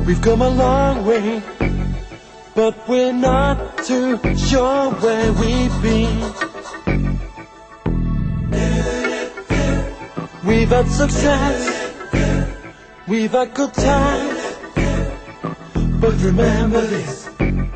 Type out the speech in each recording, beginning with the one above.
We've come a long way, but we're not too sure where we've been. We've had success, we've had good times, but remember this,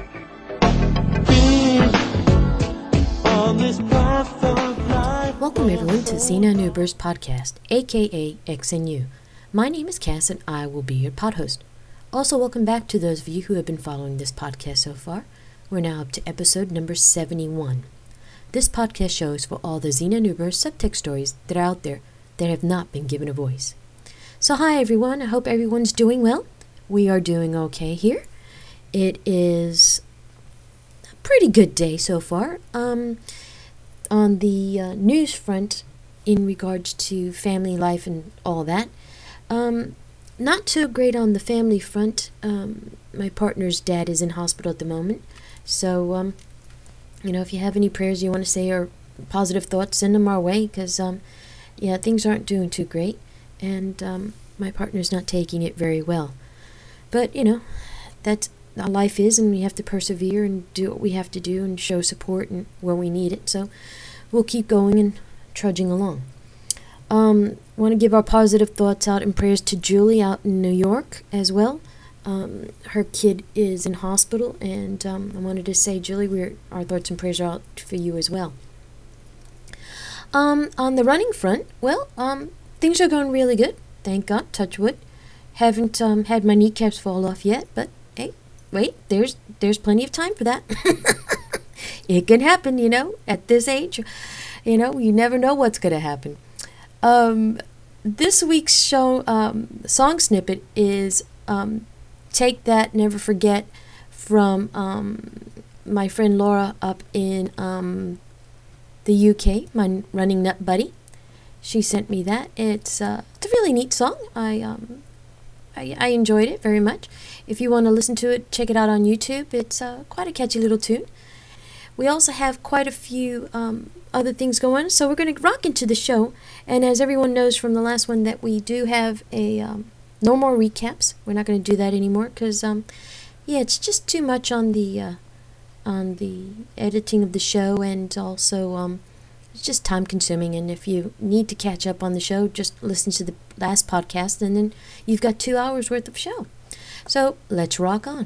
being on this path of life. Welcome everyone to Xena Newbers Podcast, aka XNU. My name is Cass and I will be your pod host. Also, welcome back to those of you who have been following this podcast so far. We're now up to episode number 71. This podcast show is for all the Xena Newbers subtext stories that are out there that have not been given a voice. So hi everyone, I hope everyone's doing well. We are doing okay here. It is a pretty good day so far. On the news front, in regards to family life and all that, not too great on the family front. My partner's dad is in hospital at the moment. So, if you have any prayers you want to say or positive thoughts, send them our way. Because, things aren't doing too great. And my partner's not taking it very well. But, that's how life is. And we have to persevere and do what we have to do and show support and where we need it. So, we'll keep going and trudging along. Want to give our positive thoughts out and prayers to Julie out in New York as well. Her kid is in hospital, and I wanted to say, Julie, our thoughts and prayers are out for you as well. On the running front, things are going really good. Thank God, touch wood. Haven't had my kneecaps fall off yet, but hey, wait, there's plenty of time for that. It can happen, at this age. You never know what's going to happen. This week's show song snippet is Take That, Never Forget from my friend Laura up in the UK, my running nut buddy. She sent me that. It's a really neat song. I enjoyed it very much. If you want to listen to it, check it out on YouTube. It's quite a catchy little tune. We also have quite a few other things going on, so we're going to rock into the show. And as everyone knows from the last one, that we do have a no more recaps. We're not going to do that anymore because it's just too much on the editing of the show, and also it's just time consuming. And if you need to catch up on the show, just listen to the last podcast, and then you've got 2 hours worth of show. So let's rock on.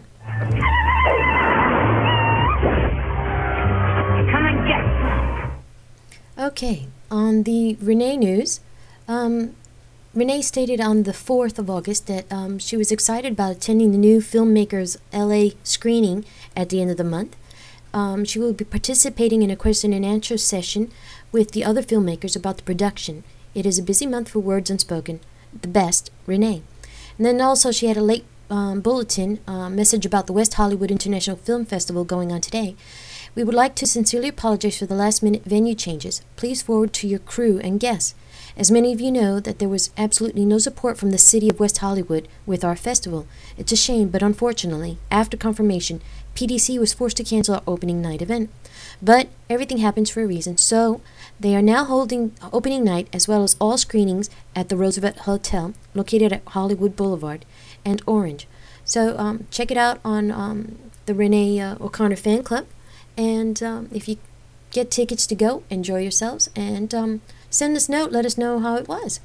Okay, on the Renee news, Renee stated on the 4th of August that she was excited about attending the new filmmaker's LA screening at the end of the month. She will be participating in a question and answer session with the other filmmakers about the production. It is a busy month for Words Unspoken. The best, Renee. And then also she had a late bulletin message about the West Hollywood International Film Festival going on today. We would like to sincerely apologize for the last-minute venue changes. Please forward to your crew and guests. As many of you know, that there was absolutely no support from the city of West Hollywood with our festival. It's a shame, but unfortunately, after confirmation, PDC was forced to cancel our opening night event. But everything happens for a reason, so they are now holding opening night as well as all screenings at the Roosevelt Hotel, located at Hollywood Boulevard and Orange. So check it out on the Renee O'Connor fan club. And if you get tickets to go, enjoy yourselves, and send us a note, let us know how it was.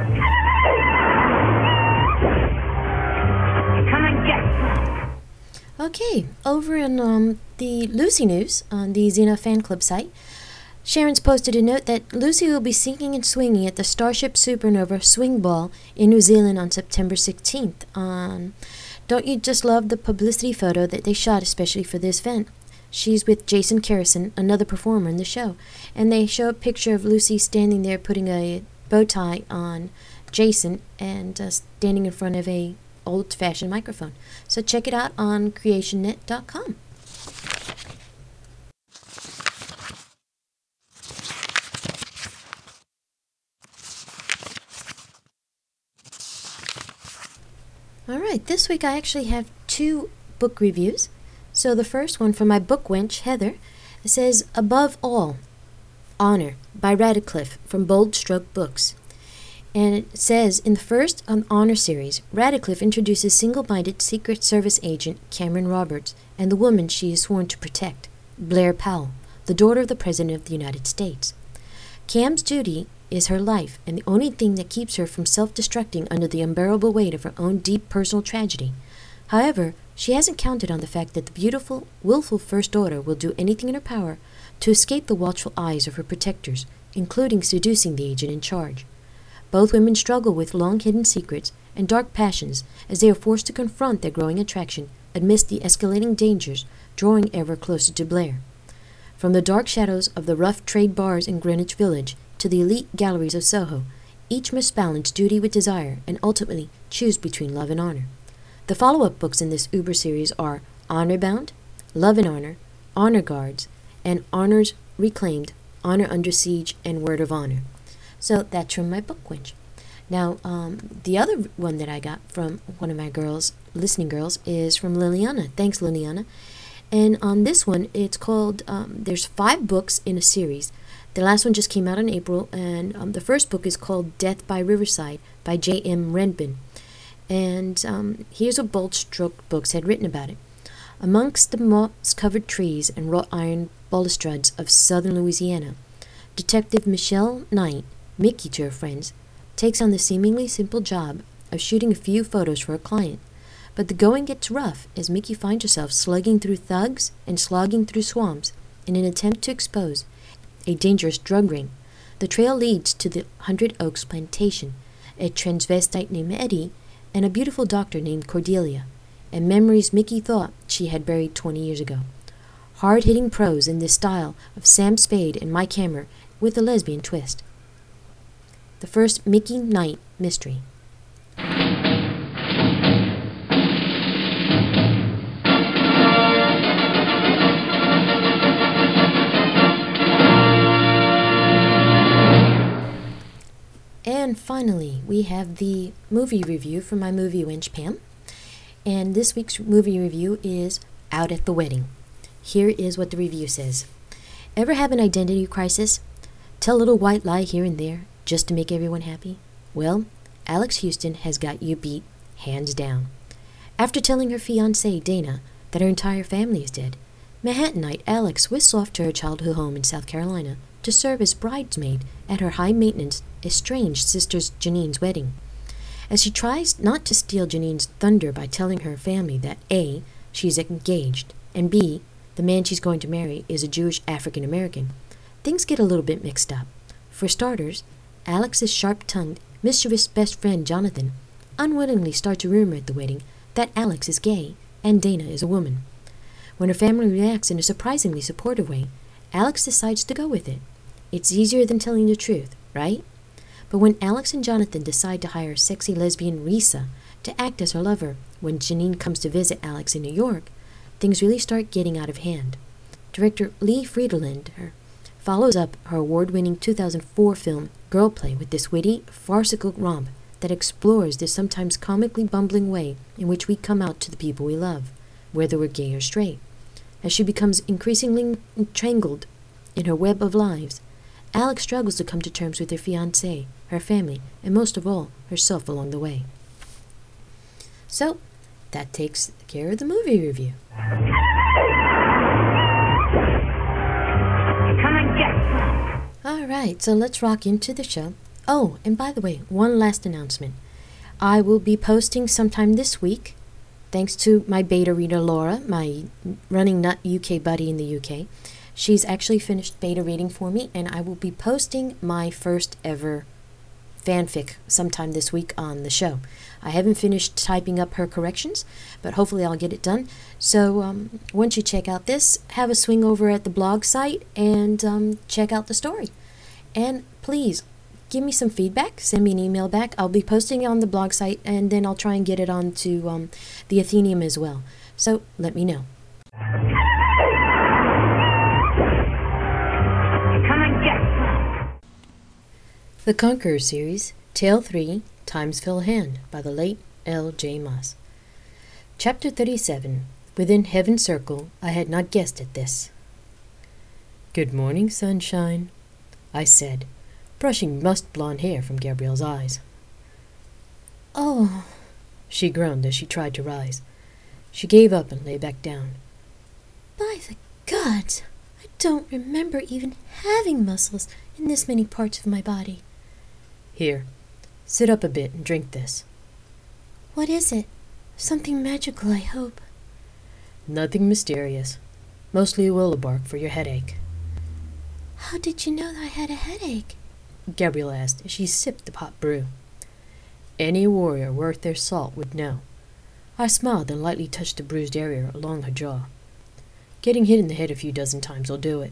Come and get. Okay, over in the Lucy news on the Xena fan club site, Sharon's posted a note that Lucy will be singing and swinging at the Starship Supernova Swing Ball in New Zealand on September 16th. Don't you just love the publicity photo that they shot especially for this event? She's with Jason Carrison, another performer in the show, and they show a picture of Lucy standing there putting a bow tie on Jason and standing in front of a old-fashioned microphone. So check it out on creationnet.com. All right, this week I actually have 2 book reviews. So the first one from my book wench, Heather, says, Above All, Honor by Radcliffe from Bold Stroke Books. And it says, in the first honor series, Radcliffe introduces single-minded Secret Service agent Cameron Roberts and the woman she is sworn to protect, Blair Powell, the daughter of the President of the United States. Cam's duty is her life and the only thing that keeps her from self-destructing under the unbearable weight of her own deep personal tragedy. However, she hasn't counted on the fact that the beautiful, willful First Daughter will do anything in her power to escape the watchful eyes of her protectors, including seducing the agent in charge. Both women struggle with long-hidden secrets and dark passions as they are forced to confront their growing attraction amidst the escalating dangers drawing ever closer to Blair. From the dark shadows of the rough trade bars in Greenwich Village to the elite galleries of Soho, each must balance duty with desire and ultimately choose between love and honor. The follow-up books in this Uber series are Honor Bound, Love and Honor, Honor Guards, and Honors Reclaimed, Honor Under Siege, and Word of Honor. So that's from my book winch. Now, the other one that I got from one of my listening girls, is from Liliana. Thanks, Liliana. And on this one, it's called, there's 5 books in a series. The last one just came out in April, and the first book is called Death by Riverside by J.M. Renbin. And here's what Bold Stroke Books had written about it. Amongst the moss-covered trees and wrought iron balustrades of southern Louisiana, Detective Michelle Knight, Mickey to her friends, takes on the seemingly simple job of shooting a few photos for a client. But the going gets rough as Mickey finds herself slugging through thugs and slogging through swamps in an attempt to expose a dangerous drug ring. The trail leads to the 100 Oaks plantation, a transvestite named Eddie, and a beautiful doctor named Cordelia, and memories Mickey thought she had buried 20 years ago. Hard-hitting prose in the style of Sam Spade and Mike Hammer with a lesbian twist. The first Mickey Knight mystery. And finally, we have the movie review from my movie wench Pam. And this week's movie review is Out at the Wedding. Here is what the review says. Ever have an identity crisis? Tell a little white lie here and there just to make everyone happy? Well, Alex Houston has got you beat, hands down. After telling her fiancé, Dana, that her entire family is dead, Manhattanite Alex whisks off to her childhood home in South Carolina to serve as bridesmaid at her high-maintenance, estranged sister's Janine's wedding. As she tries not to steal Janine's thunder by telling her family that A, she's engaged, and B, the man she's going to marry is a Jewish African-American, things get a little bit mixed up. For starters, Alex's sharp-tongued, mischievous best friend Jonathan unwittingly starts a rumor at the wedding that Alex is gay and Dana is a woman. When her family reacts in a surprisingly supportive way, Alex decides to go with it. It's easier than telling the truth, right? But when Alex and Jonathan decide to hire sexy lesbian Risa to act as her lover when Janine comes to visit Alex in New York, things really start getting out of hand. Director Lee Friedlander follows up her award-winning 2004 film Girl Play with this witty, farcical romp that explores the sometimes comically bumbling way in which we come out to the people we love, whether we're gay or straight. As she becomes increasingly entangled in her web of lives, Alex struggles to come to terms with her fiancé, her family, and most of all, herself along the way. So, that takes care of the movie review. Come and get some. Alright, so let's rock into the show. Oh, and by the way, one last announcement. I will be posting sometime this week, thanks to my beta reader Laura, my Running Nut UK buddy in the UK. She's actually finished beta reading for me, and I will be posting my first ever fanfic sometime this week on the show. I haven't finished typing up her corrections, but hopefully I'll get it done. So once you check out this, have a swing over at the blog site and check out the story. And please, give me some feedback. Send me an email back. I'll be posting it on the blog site, and then I'll try and get it onto the Athenaeum as well. So let me know. Come and get some. The Conqueror series, Tale 3, Time's Fell Hand, by the late L.J. Moss. Chapter 37, Within Heaven's Circle, I had not guessed at this. "Good morning, sunshine," I said, brushing mussed blonde hair from Gabrielle's eyes. "Oh," she groaned as she tried to rise. She gave up and lay back down. "By the gods, I don't remember even having muscles in this many parts of my body." "Here, sit up a bit and drink this." "What is it? Something magical, I hope." "Nothing mysterious. Mostly willow bark for your headache." "How did you know that I had a headache?" Gabrielle asked as she sipped the hot brew. "Any warrior worth their salt would know." I smiled and lightly touched the bruised area along her jaw. "Getting hit in the head a few dozen times will do it."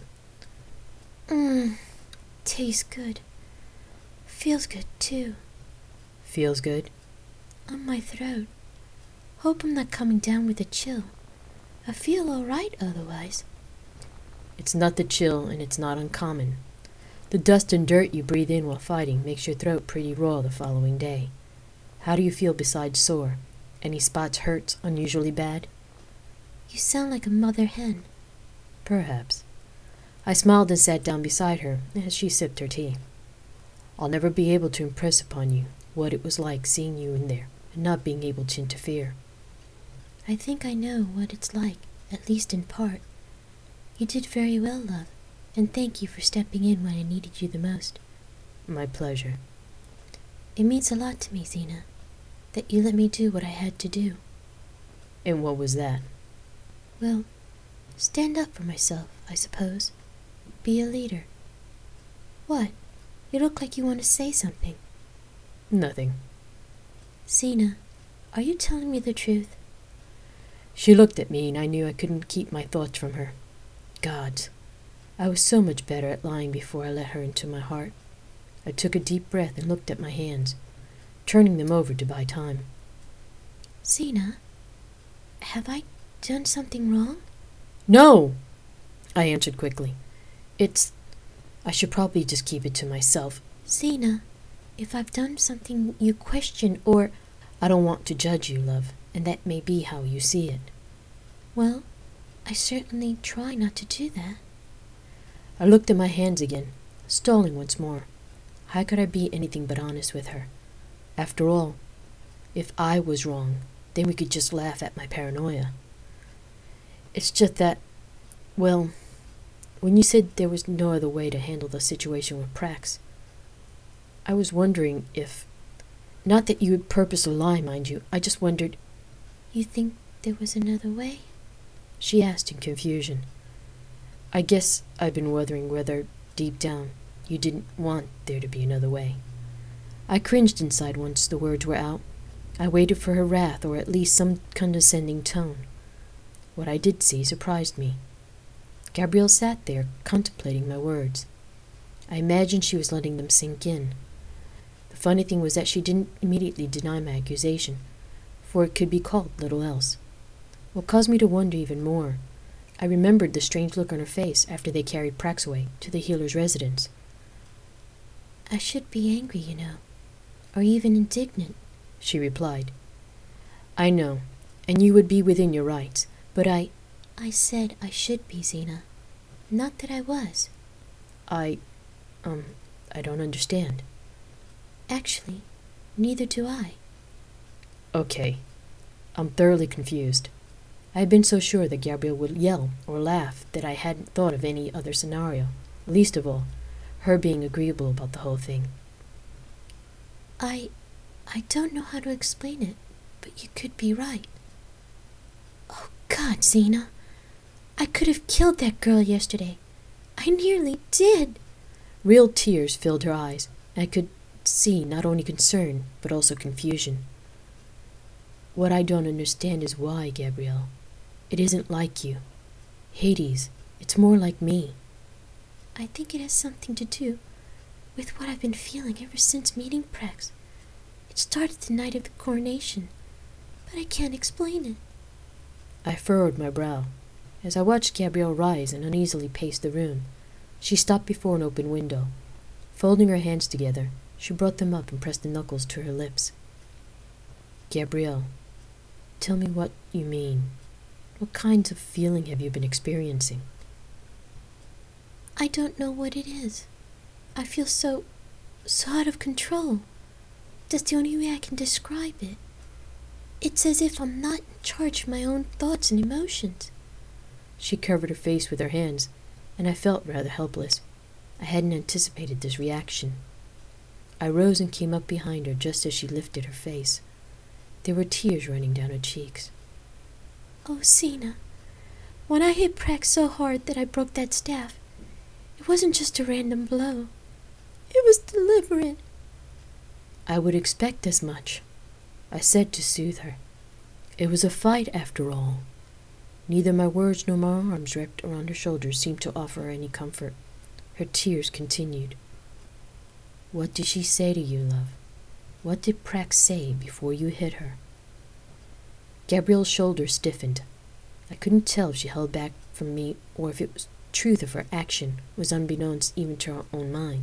Tastes good. Feels good, too." "Feels good?" "On my throat. Hope I'm not coming down with a chill. I feel all right otherwise." "It's not the chill, and it's not uncommon. The dust and dirt you breathe in while fighting makes your throat pretty raw the following day. How do you feel besides sore? Any spots hurt unusually bad?" "You sound like a mother hen." "Perhaps." I smiled and sat down beside her as she sipped her tea. "I'll never be able to impress upon you what it was like seeing you in there and not being able to interfere." "I think I know what it's like, at least in part. You did very well, love, and thank you for stepping in when I needed you the most." "My pleasure." "It means a lot to me, Zena, that you let me do what I had to do." "And what was that?" "Well, stand up for myself, I suppose. Be a leader." "What? You look like you want to say something." "Nothing." Zena, are you telling me the truth? She looked at me, and I knew I couldn't keep my thoughts from her. Gods, I was so much better at lying before I let her into my heart. I took a deep breath and looked at my hands, turning them over to buy time. Zena, have I done something wrong? No! I answered quickly. I should probably just keep it to myself. Zena, if I've done something you question or... I don't want to judge you, love, and that may be how you see it. Well, I certainly try not to do that. I looked at my hands again, stalling once more. How could I be anything but honest with her? After all, if I was wrong, then we could just laugh at my paranoia. It's just that, well, when you said there was no other way to handle the situation with Prax, I was wondering if... Not that you would purpose a lie, mind you. I just wondered... You think there was another way? She asked in confusion. I guess I've been wondering whether, deep down, you didn't want there to be another way. I cringed inside once the words were out. I waited for her wrath, or at least some condescending tone. What I did see surprised me. Gabrielle sat there, contemplating my words. I imagined she was letting them sink in. The funny thing was that she didn't immediately deny my accusation, for it could be called little else. What caused me to wonder even more, I remembered the strange look on her face after they carried Prax away to the healer's residence. I should be angry, you know, or even indignant, she replied. I know, and you would be within your rights, but I said I should be, Zena. Not that I was. I don't understand. Actually, neither do I. Okay. I'm thoroughly confused. I had been so sure that Gabrielle would yell or laugh that I hadn't thought of any other scenario, least of all, her being agreeable about the whole thing. I don't know how to explain it, but you could be right. Oh, God, Zena. I could have killed that girl yesterday. I nearly did. Real tears filled her eyes, and I could see not only concern, but also confusion. What I don't understand is why, Gabrielle. It isn't like you. Hades, it's more like me. I think it has something to do with what I've been feeling ever since meeting Prax. It started the night of the coronation, but I can't explain it. I furrowed my brow. As I watched Gabrielle rise and uneasily pace the room, she stopped before an open window. Folding her hands together, she brought them up and pressed the knuckles to her lips. Gabrielle, tell me what you mean. What kinds of feeling have you been experiencing? I don't know what it is. I feel so so out of control. That's the only way I can describe it. It's as if I'm not in charge of my own thoughts and emotions. She covered her face with her hands, and I felt rather helpless. I hadn't anticipated this reaction. I rose and came up behind her just as she lifted her face. There were tears running down her cheeks. Oh, Sina, when I hit Prax so hard that I broke that staff, it wasn't just a random blow. It was deliberate. I would expect as much, I said to soothe her. It was a fight after all. Neither my words nor my arms wrapped around her shoulders seemed to offer her any comfort. Her tears continued. What did she say to you, love? What did Prax say before you hit her? Gabrielle's shoulders stiffened. I couldn't tell if she held back from me or if it was truth of her action was unbeknownst even to her own mind.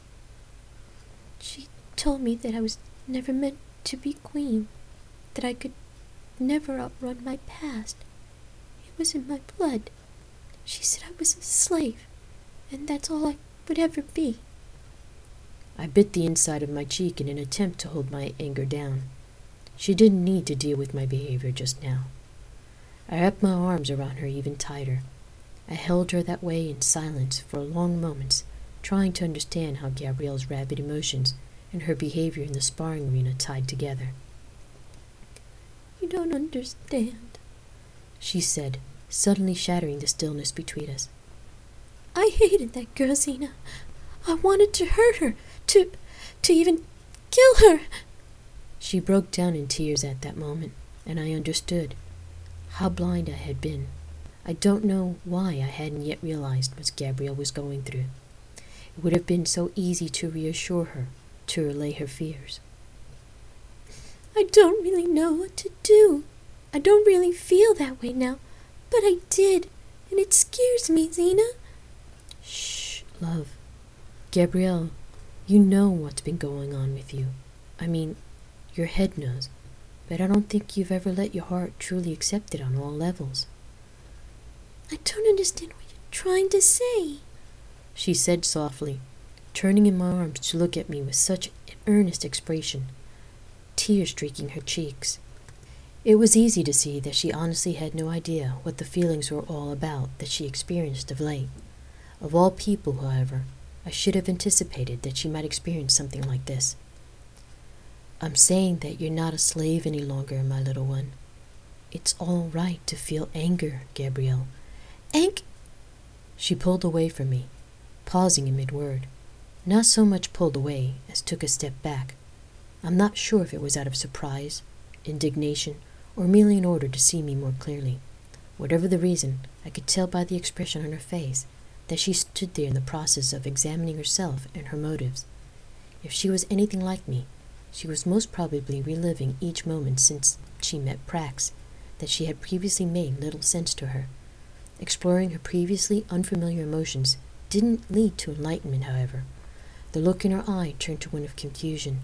She told me that I was never meant to be queen, that I could never outrun my past. It was in my blood. She said I was a slave, and that's all I would ever be. I bit the inside of my cheek in an attempt to hold my anger down. She didn't need to deal with my behavior just now. I wrapped my arms around her even tighter. I held her that way in silence for long moments, trying to understand how Gabrielle's rabid emotions and her behavior in the sparring arena tied together. You don't understand, she said, suddenly shattering the stillness between us. I hated that girl, Sina. I wanted to hurt her, to even kill her. She broke down in tears at that moment, and I understood how blind I had been. I don't know why I hadn't yet realized what Gabrielle was going through. It would have been so easy to reassure her, to allay her fears. I don't really know what to do. I don't really feel that way now, but I did, and it scares me, Sina. Shh, love. Gabrielle, you know what's been going on with you. I mean, your head knows, but I don't think you've ever let your heart truly accept it on all levels. I don't understand what you're trying to say, she said softly, turning in my arms to look at me with such an earnest expression, tears streaking her cheeks. It was easy to see that she honestly had no idea what the feelings were all about that she experienced of late. Of all people, however, I should have anticipated that she might experience something like this. I'm saying that you're not a slave any longer, my little one. It's all right to feel anger, Gabrielle. She pulled away from me, pausing in mid-word. Not so much pulled away as took a step back. I'm not sure if it was out of surprise, indignation, or merely in order to see me more clearly. Whatever the reason, I could tell by the expression on her face that she stood there in the process of examining herself and her motives. If she was anything like me, she was most probably reliving each moment since she met Prax that she had previously made little sense to her. Exploring her previously unfamiliar emotions didn't lead to enlightenment, however. The look in her eye turned to one of confusion.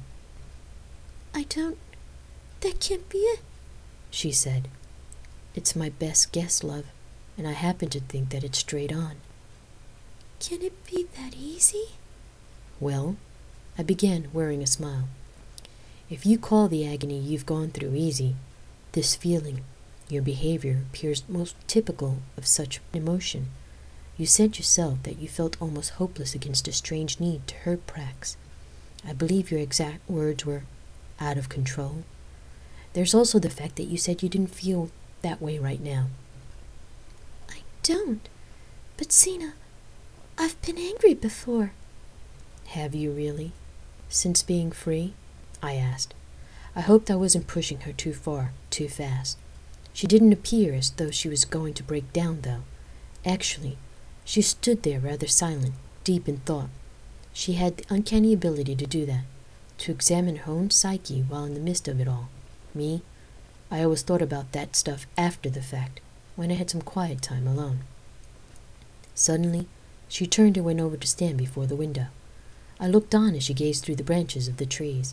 That can't be it, she said. It's my best guess, love, and I happen to think that it's straight on. Can it be that easy? Well, I began, wearing a smile. If you call the agony you've gone through easy, this feeling, your behavior, appears most typical of such emotion. You said yourself that you felt almost hopeless against a strange need to hurt Prax. I believe your exact words were, out of control. There's also the fact that you said you didn't feel that way right now. I don't. But Sina, I've been angry before. Have you really? Since being free? I asked. I hoped I wasn't pushing her too far, too fast. She didn't appear as though she was going to break down, though. Actually, she stood there rather silent, deep in thought. She had the uncanny ability to do that, to examine her own psyche while in the midst of it all. Me, I always thought about that stuff after the fact, when I had some quiet time alone. Suddenly, she turned and went over to stand before the window. I looked on as she gazed through the branches of the trees.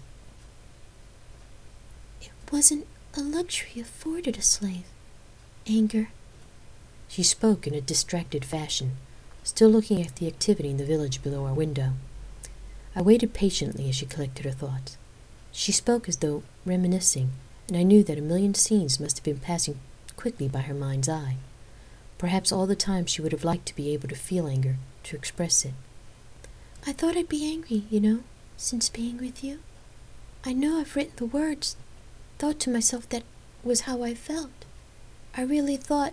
It wasn't a luxury afforded a slave. Anger. She spoke in a distracted fashion, still looking at the activity in the village below our window. I waited patiently as she collected her thoughts. She spoke as though reminiscing, and I knew that a million scenes must have been passing quickly by her mind's eye. Perhaps all the time she would have liked to be able to feel anger, to express it. I thought I'd be angry, since being with you. I know I've written the words, thought to myself that was how I felt. I really thought,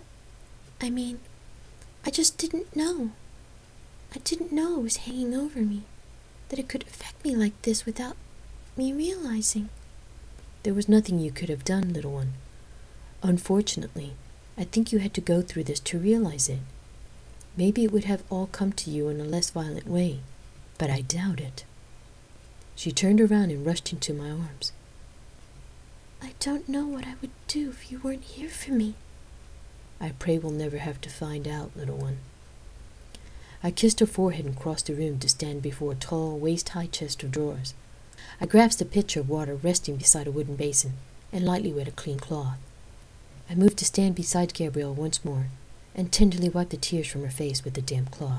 I just didn't know. I didn't know it was hanging over me, that it could affect me like this without me realizing. There was nothing you could have done, little one. Unfortunately, I think you had to go through this to realize it. Maybe it would have all come to you in a less violent way, but I doubt it. She turned around and rushed into my arms. I don't know what I would do if you weren't here for me. I pray we'll never have to find out, little one. I kissed her forehead and crossed the room to stand before a tall, waist-high chest of drawers. I grasped a pitcher of water resting beside a wooden basin and lightly wet a clean cloth. I moved to stand beside Gabrielle once more and tenderly wiped the tears from her face with the damp cloth.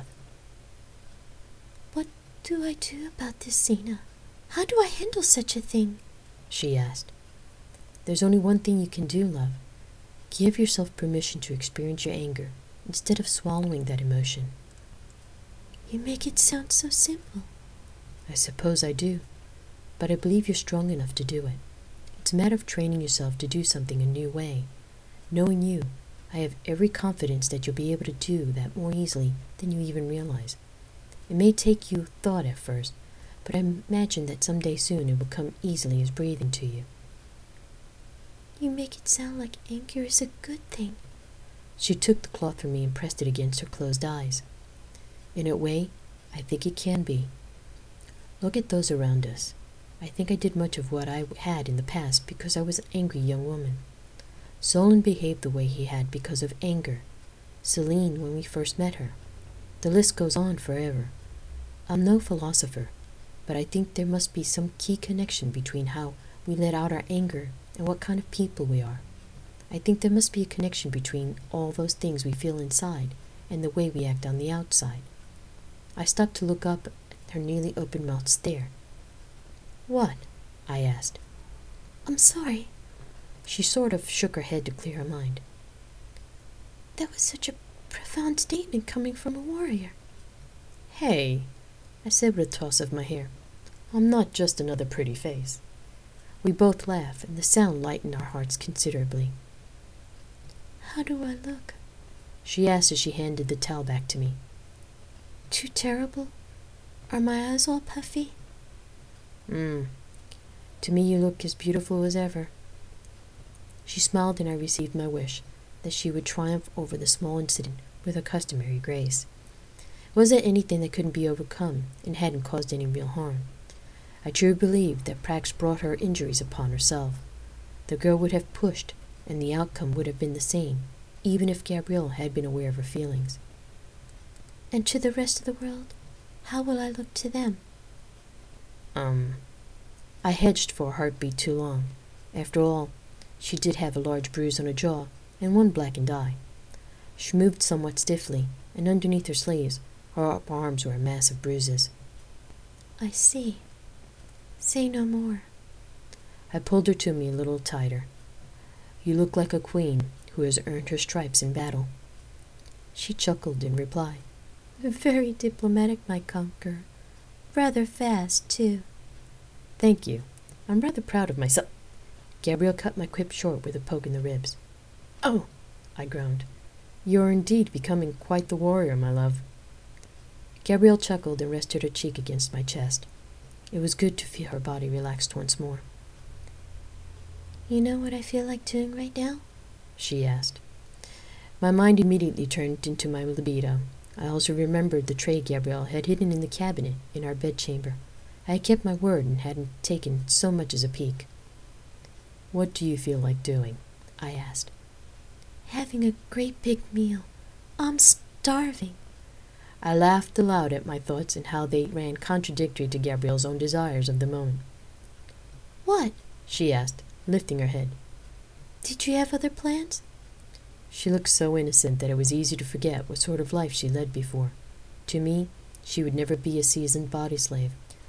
What do I do about this, Zena? How do I handle such a thing? She asked. There's only one thing you can do, love. Give yourself permission to experience your anger instead of swallowing that emotion. You make it sound so simple. I suppose I do, but I believe you're strong enough to do it. It's a matter of training yourself to do something a new way. Knowing you, I have every confidence that you'll be able to do that more easily than you even realize. It may take you thought at first, but I imagine that someday soon it will come easily as breathing to you. You make it sound like anger is a good thing. She took the cloth from me and pressed it against her closed eyes. In a way, I think it can be. Look at those around us. I think I did much of what I had in the past because I was an angry young woman. Solon behaved the way he had because of anger. Celine when we first met her. The list goes on forever. I'm no philosopher, but I think there must be some key connection between how we let out our anger and what kind of people we are. I think there must be a connection between all those things we feel inside and the way we act on the outside. I stopped to look up at her nearly open-mouthed stare. What? I asked. I'm sorry. She sort of shook her head to clear her mind. That was such a profound statement coming from a warrior. Hey, I said with a toss of my hair. I'm not just another pretty face. We both laughed, and the sound lightened our hearts considerably. How do I look? She asked as she handed the towel back to me. Too terrible? Are my eyes all puffy? To me you look as beautiful as ever. She smiled and I received my wish, that she would triumph over the small incident with her customary grace. It wasn't anything that couldn't be overcome and hadn't caused any real harm. I truly believed that Prax brought her injuries upon herself. The girl would have pushed, and the outcome would have been the same, even if Gabrielle had been aware of her feelings. And to the rest of the world, how will I look to them? I hedged for a heartbeat too long. After all, she did have a large bruise on her jaw and one blackened eye. She moved somewhat stiffly, and underneath her sleeves, her upper arms were a mass of bruises. I see. Say no more. I pulled her to me a little tighter. You look like a queen who has earned her stripes in battle. She chuckled in reply. Very diplomatic, my conqueror. Rather fast, too. Thank you. I'm rather proud of myself. Gabrielle cut my quip short with a poke in the ribs. Oh, I groaned. You are indeed becoming quite the warrior, my love. Gabrielle chuckled and rested her cheek against my chest. It was good to feel her body relaxed once more. You know what I feel like doing right now? She asked. My mind immediately turned into my libido. I also remembered the tray Gabrielle had hidden in the cabinet in our bedchamber. I had kept my word and hadn't taken so much as a peek. What do you feel like doing? I asked. Having a great big meal. I'm starving. I laughed aloud at my thoughts and how they ran contradictory to Gabrielle's own desires of the moment. What? She asked, lifting her head. Did you have other plans? She looked so innocent that it was easy to forget what sort of life she led before. To me, she would never be a seasoned body slave.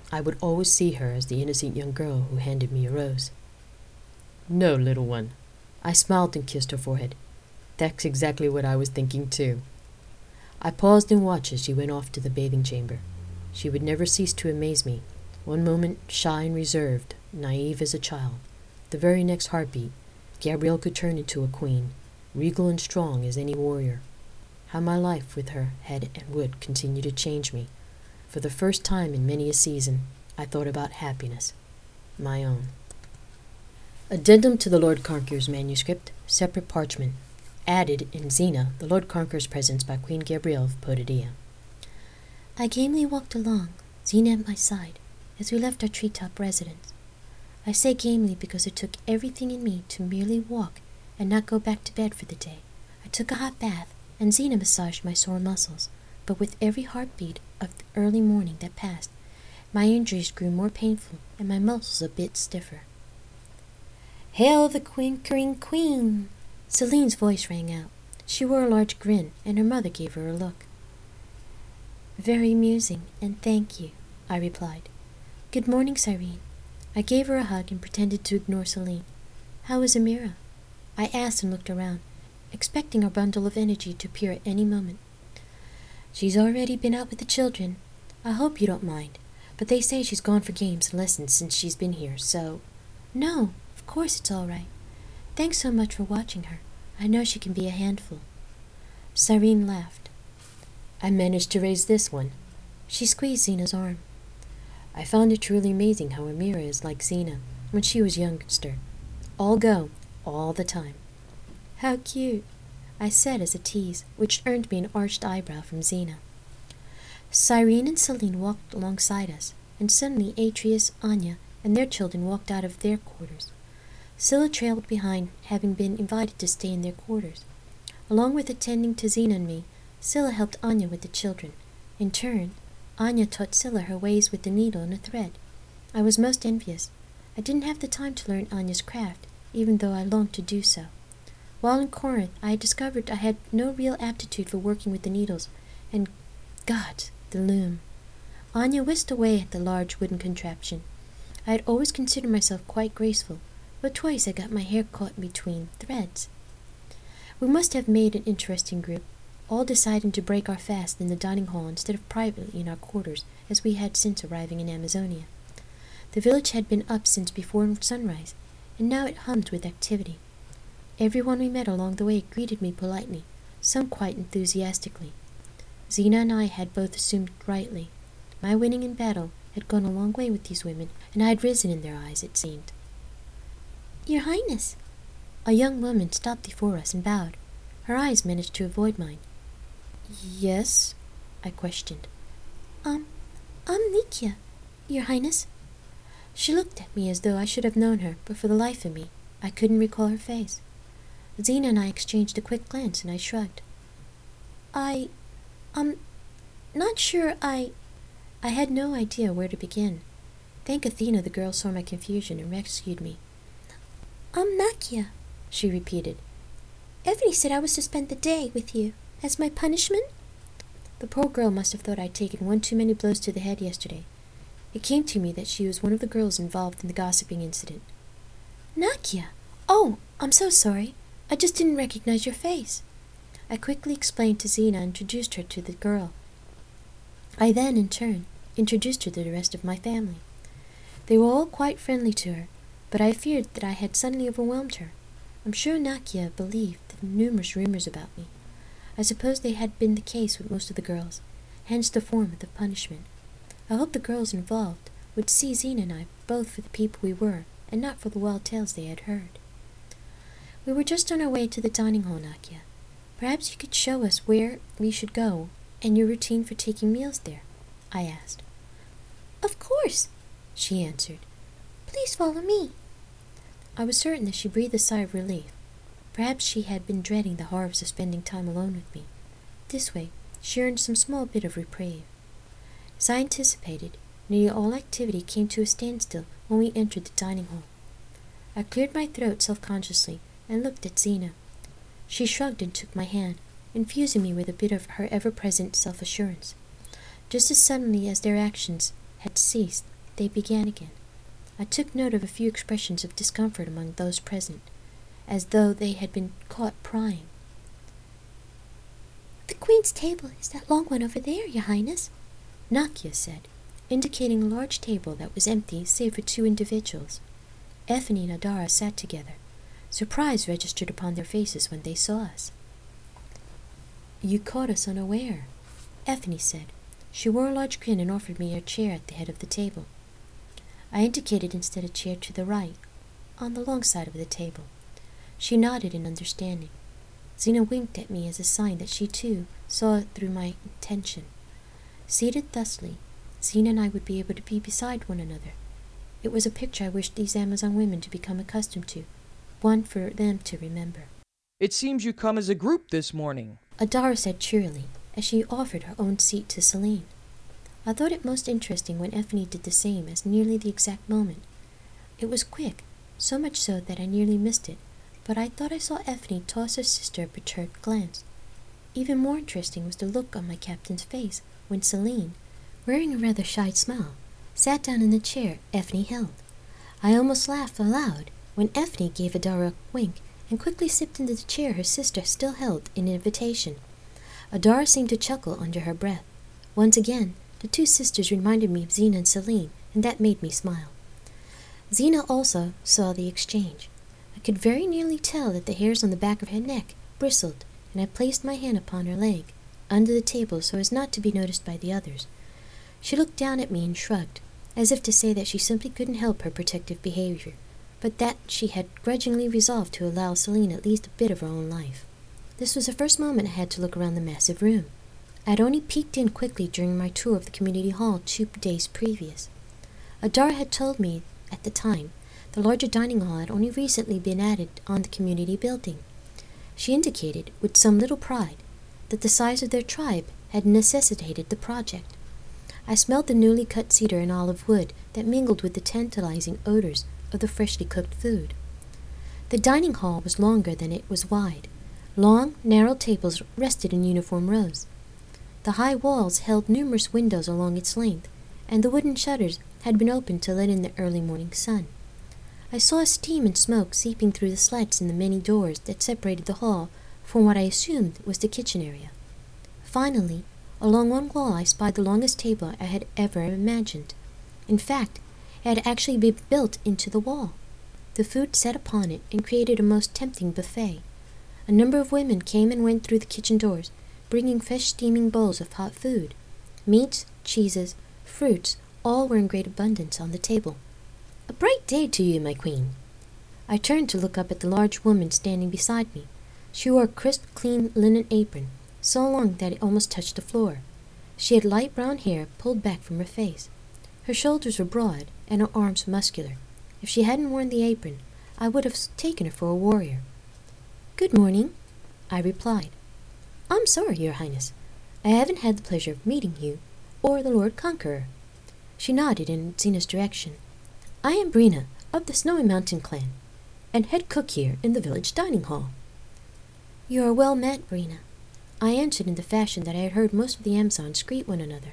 I would always see her as the innocent young girl who handed me a rose. "No, little one." I smiled and kissed her forehead. "That's exactly what I was thinking too." I paused and watched as she went off to the bathing chamber. She would never cease to amaze me. One moment shy and reserved, naive as a child. The very next heartbeat, Gabrielle could turn into a queen, regal and strong as any warrior. How my life with her had and would continue to change me. For the first time in many a season, I thought about happiness. My own. Addendum to the Lord Conqueror's manuscript, separate parchment. Added in Xena, the Lord Conqueror's presence by Queen Gabrielle of Potidaea. I gamely walked along, Xena at my side, as we left our treetop residence. I say gamely because it took everything in me to merely walk and not go back to bed for the day. I took a hot bath, and Xena massaged my sore muscles, but with every heartbeat of the early morning that passed, my injuries grew more painful and my muscles a bit stiffer. "Hail the conquering queen!" Celine's voice rang out. She wore a large grin, and her mother gave her a look. "Very amusing, and thank you," I replied. "Good morning, Cyrene." I gave her a hug and pretended to ignore Celine. "How is Amira?" I asked and looked around, expecting our bundle of energy to appear at any moment. "She's already been out with the children. I hope you don't mind, but they say she's gone for games and lessons since she's been here, so—" "No, of course it's all right. Thanks so much for watching her. I know she can be a handful." Cyrene laughed. "I managed to raise this one." She squeezed Xena's arm. "I found it truly amazing how Amira is like Xena when she was youngster. All go, all the time." "How cute," I said as a tease, which earned me an arched eyebrow from Xena. Cyrene and Celine walked alongside us, and suddenly Atreus, Anya, and their children walked out of their quarters. Scylla trailed behind, having been invited to stay in their quarters. Along with attending to Xena and me, Scylla helped Anya with the children. In turn, Anya taught Scylla her ways with the needle and a thread. I was most envious. I didn't have the time to learn Anya's craft, even though I longed to do so. While in Corinth, I had discovered I had no real aptitude for working with the needles, and, God, the loom. Anya whisked away at the large wooden contraption. I had always considered myself quite graceful, but twice I got my hair caught between threads. We must have made an interesting group, all deciding to break our fast in the dining hall instead of privately in our quarters, as we had since arriving in Amazonia. The village had been up since before sunrise, and now it hummed with activity. Everyone we met along the way greeted me politely, some quite enthusiastically. Xena and I had both assumed rightly. My winning in battle had gone a long way with these women, and I had risen in their eyes, it seemed. "Your Highness!" A young woman stopped before us and bowed. Her eyes managed to avoid mine. "Yes?" I questioned. I'm Nikia, Your Highness." She looked at me as though I should have known her, but for the life of me, I couldn't recall her face. Xena and I exchanged a quick glance, and I shrugged. I'm not sure I had no idea where to begin. Thank Athena the girl saw my confusion and rescued me. Nakia," she repeated. "Evany said I was to spend the day with you, as my punishment." The poor girl must have thought I'd taken one too many blows to the head yesterday. It came to me that she was one of the girls involved in the gossiping incident. "Nakia! Oh, I'm so sorry. I just didn't recognize your face." I quickly explained to Xena and introduced her to the girl. I then, in turn, introduced her to the rest of my family. They were all quite friendly to her, but I feared that I had suddenly overwhelmed her. I'm sure Nakia believed the numerous rumors about me. I suppose they had been the case with most of the girls, hence the form of the punishment. I hoped the girls involved would see Xena and I both for the people we were, and not for the wild tales they had heard. We were just on our way to the dining hall, Nakia. Perhaps you could show us where we should go, and your routine for taking meals there, I asked. "Of course," she answered. "Please follow me." I was certain that she breathed a sigh of relief. Perhaps she had been dreading the horrors of spending time alone with me. This way, she earned some small bit of reprieve. As I anticipated, nearly all activity came to a standstill when we entered the dining hall. I cleared my throat self-consciously and looked at Xena. She shrugged and took my hand, infusing me with a bit of her ever-present self-assurance. Just as suddenly as their actions had ceased, they began again. I took note of a few expressions of discomfort among those present, as though they had been caught prying. "The Queen's table is that long one over there, Your Highness," Nakia said, indicating a large table that was empty save for 2 individuals. Effie and Adara sat together. Surprise registered upon their faces when they saw us. "You caught us unaware," Effie said. She wore a large grin and offered me a chair at the head of the table. I indicated instead a chair to the right, on the long side of the table. She nodded in understanding. Xena winked at me as a sign that she too saw through my intention. Seated thusly, Xena and I would be able to be beside one another. It was a picture I wished these Amazon women to become accustomed to, one for them to remember. "It seems you come as a group this morning," Adara said cheerily, as she offered her own seat to Celine. I thought it most interesting when Effie did the same at nearly the exact moment. It was quick, so much so that I nearly missed it, but I thought I saw Effie toss her sister a perturbed glance. Even more interesting was the look on my captain's face when Celine, wearing a rather shy smile, sat down in the chair Effie held. I almost laughed aloud when Effie gave Adara a wink and quickly sipped into the chair her sister still held in invitation. Adara seemed to chuckle under her breath. Once again, the 2 sisters reminded me of Xena and Celine, and that made me smile. Xena also saw the exchange. I could very nearly tell that the hairs on the back of her neck bristled, and I placed my hand upon her leg, under the table so as not to be noticed by the others. She looked down at me and shrugged, as if to say that she simply couldn't help her protective behavior, but that she had grudgingly resolved to allow Celine at least a bit of her own life. This was the first moment I had to look around the massive room. I had only peeked in quickly during my tour of the community hall 2 days previous. Adara had told me, at the time, the larger dining hall had only recently been added on the community building. She indicated, with some little pride, that the size of their tribe had necessitated the project. I smelled the newly cut cedar and olive wood that mingled with the tantalizing odors of the freshly cooked food. The dining hall was longer than it was wide. Long, narrow tables rested in uniform rows. The high walls held numerous windows along its length, and the wooden shutters had been opened to let in the early morning sun. I saw steam and smoke seeping through the slats in the many doors that separated the hall from what I assumed was the kitchen area. Finally, along one wall I spied the longest table I had ever imagined. In fact, it had actually been built into the wall. The food set upon it and created a most tempting buffet. A number of women came and went through the kitchen doors, bringing fresh steaming bowls of hot food. Meats, cheeses, fruits, all were in great abundance on the table. "A bright day to you, my queen." I turned to look up at the large woman standing beside me. She wore a crisp, clean linen apron, so long that it almost touched the floor. She had light brown hair pulled back from her face. Her shoulders were broad, and her arms muscular. If she hadn't worn the apron, I would have taken her for a warrior. "Good morning," I replied. "I'm sorry, Your Highness. I haven't had the pleasure of meeting you, or the Lord Conqueror." She nodded in Xena's direction. "I am Brina, of the Snowy Mountain clan, and head cook here in the village dining hall." "You are well met, Brina," I answered in the fashion that I had heard most of the Amazons greet one another.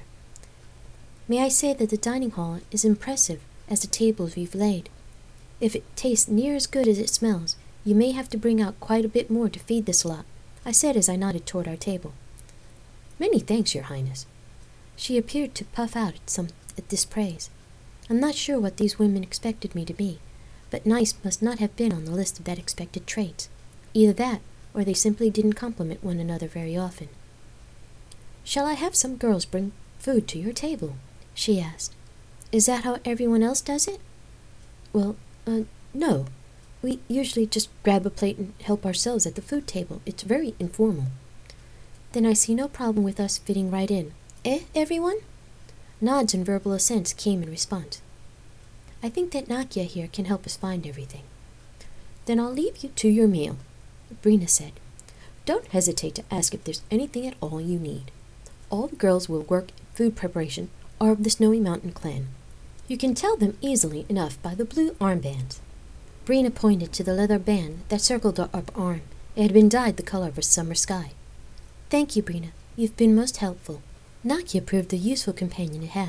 "May I say that the dining hall is impressive as the tables we've laid. If it tastes near as good as it smells, you may have to bring out quite a bit more to feed this lot," I said as I nodded toward our table. "Many thanks, Your Highness." She appeared to puff out at this praise. I'm not sure what these women expected me to be, but nice must not have been on the list of that expected traits. Either that, or they simply didn't compliment one another very often. "Shall I have some girls bring food to your table?" she asked. "Is that how everyone else does it?" "Well, no. We usually just grab a plate and help ourselves at the food table. It's very informal." "Then I see no problem with us fitting right in. Everyone?" Nods and verbal assents came in response. "I think that Nakia here can help us find everything." "Then I'll leave you to your meal," Brina said. "Don't hesitate to ask if there's anything at all you need. All the girls will work in food preparation are of the Snowy Mountain clan. You can tell them easily enough by the blue armbands." Brina pointed to the leather band that circled her upper arm. It had been dyed the color of a summer sky. "Thank you, Brina. You've been most helpful." Nakia proved a useful companion to have.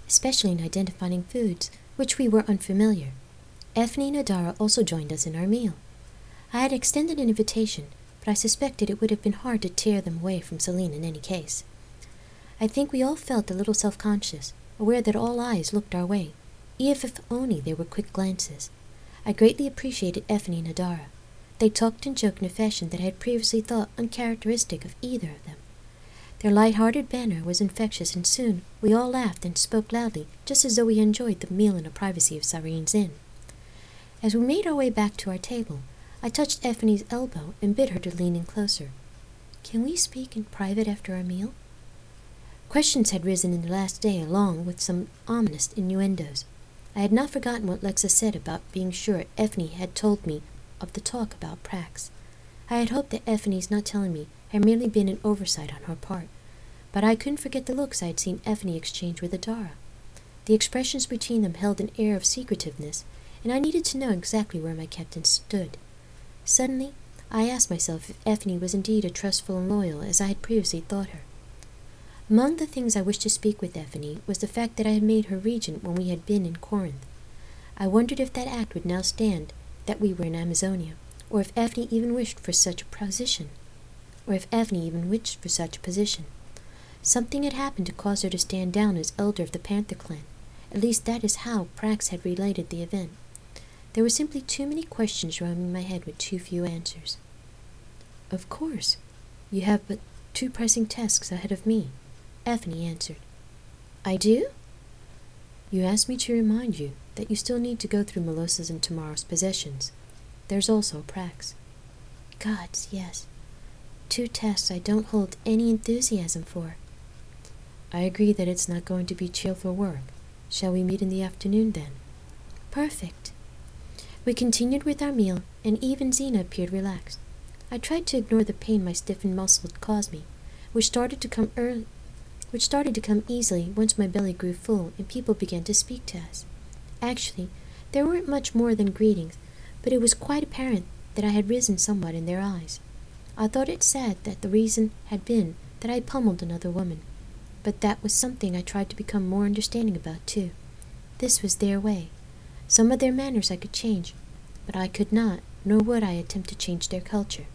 especially in identifying foods, which we were unfamiliar. Ethne and Adara also joined us in our meal. I had extended an invitation, but I suspected it would have been hard to tear them away from Celine in any case. I think we all felt a little self-conscious, aware that all eyes looked our way, even if only they were quick glances. I greatly appreciated Ethne and Adara. They talked and joked in a fashion that I had previously thought uncharacteristic of either of them. Their light-hearted banter was infectious, and soon we all laughed and spoke loudly, just as though we enjoyed the meal in the privacy of Syrene's inn. As we made our way back to our table, I touched Ethne's elbow and bid her to lean in closer. "Can we speak in private after our meal?" Questions had risen in the last day, along with some ominous innuendos. I had not forgotten what Lexa said about being sure Ethne had told me of the talk about Prax. I had hoped that Ethne's not telling me had merely been an oversight on her part, but I couldn't forget the looks I had seen Ethne exchange with Adara. The expressions between them held an air of secretiveness, and I needed to know exactly where my captain stood. Suddenly, I asked myself if Ethne was indeed as trustful and loyal as I had previously thought her. Among the things I wished to speak with Ethne was the fact that I had made her regent when we had been in Corinth. I wondered if that act would now stand that we were in Amazonia, or if Ethne even wished for such a position. Something had happened to cause her to stand down as elder of the Panther clan. At least that is how Prax had related the event. There were simply too many questions roaming my head with too few answers. "Of course. You have but 2 pressing tasks ahead of me," Ethne answered. "I do?" "You asked me to remind you that you still need to go through Melissa's and Tamara's possessions. There's also Prax." Gods, yes. 2 tasks I don't hold any enthusiasm for. "I agree that it's not going to be cheerful work. Shall we meet in the afternoon, then?" "Perfect." We continued with our meal, and even Zena appeared relaxed. I tried to ignore the pain my stiffened muscles caused me, which started to come easily once my belly grew full and people began to speak to us. Actually, there weren't much more than greetings, but it was quite apparent that I had risen somewhat in their eyes. I thought it sad that the reason had been that I pummeled another woman, but that was something I tried to become more understanding about, too. This was their way. Some of their manners I could change, but I could not, nor would I attempt to change their culture.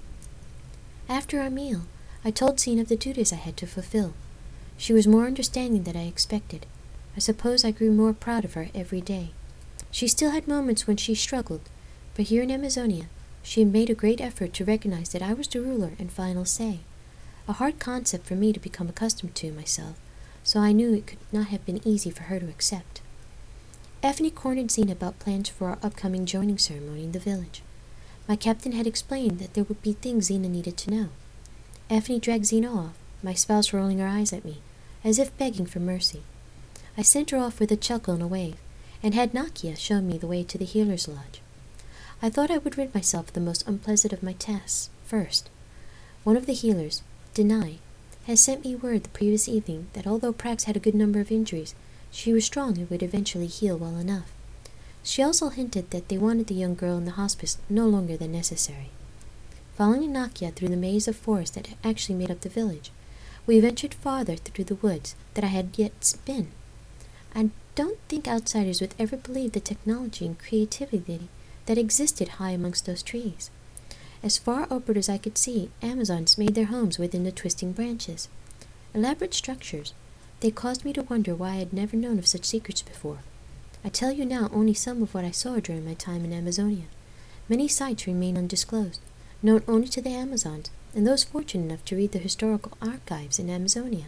After our meal, I told Zena of the duties I had to fulfill. She was more understanding than I expected. I suppose I grew more proud of her every day. She still had moments when she struggled, but here in Amazonia, she had made a great effort to recognize that I was the ruler and final say. A hard concept for me to become accustomed to myself, so I knew it could not have been easy for her to accept. Ethne cornered Zena about plans for our upcoming joining ceremony in the village. My captain had explained that there would be things Zena needed to know. Ethne dragged Zena off, my spouse rolling her eyes at me, as if begging for mercy. I sent her off with a chuckle and a wave, and had Nakia show me the way to the healer's lodge. I thought I would rid myself of the most unpleasant of my tasks first. One of the healers, Denai, had sent me word the previous evening that although Prax had a good number of injuries, she was strong and would eventually heal well enough. She also hinted that they wanted the young girl in the hospice no longer than necessary. Following Nakia through the maze of forest that actually made up the village, we ventured farther through the woods than I had yet been. I don't think outsiders would ever believe the technology and creativity that existed high amongst those trees. As far upward as I could see, Amazons made their homes within the twisting branches. Elaborate structures. They caused me to wonder why I had never known of such secrets before. I tell you now only some of what I saw during my time in Amazonia. Many sites remain undisclosed, known only to the Amazons and those fortunate enough to read the historical archives in Amazonia.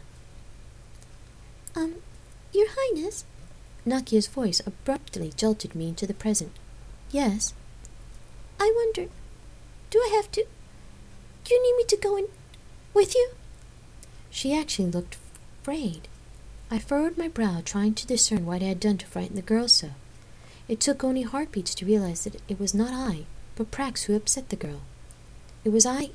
Your Highness?" Nakia's voice abruptly jolted me into the present. "Yes?" "I wonder, do you need me to go in with you?" She actually looked afraid. I furrowed my brow, trying to discern what I had done to frighten the girl so. It took only heartbeats to realize that it was not I, but Prax who upset the girl. It was as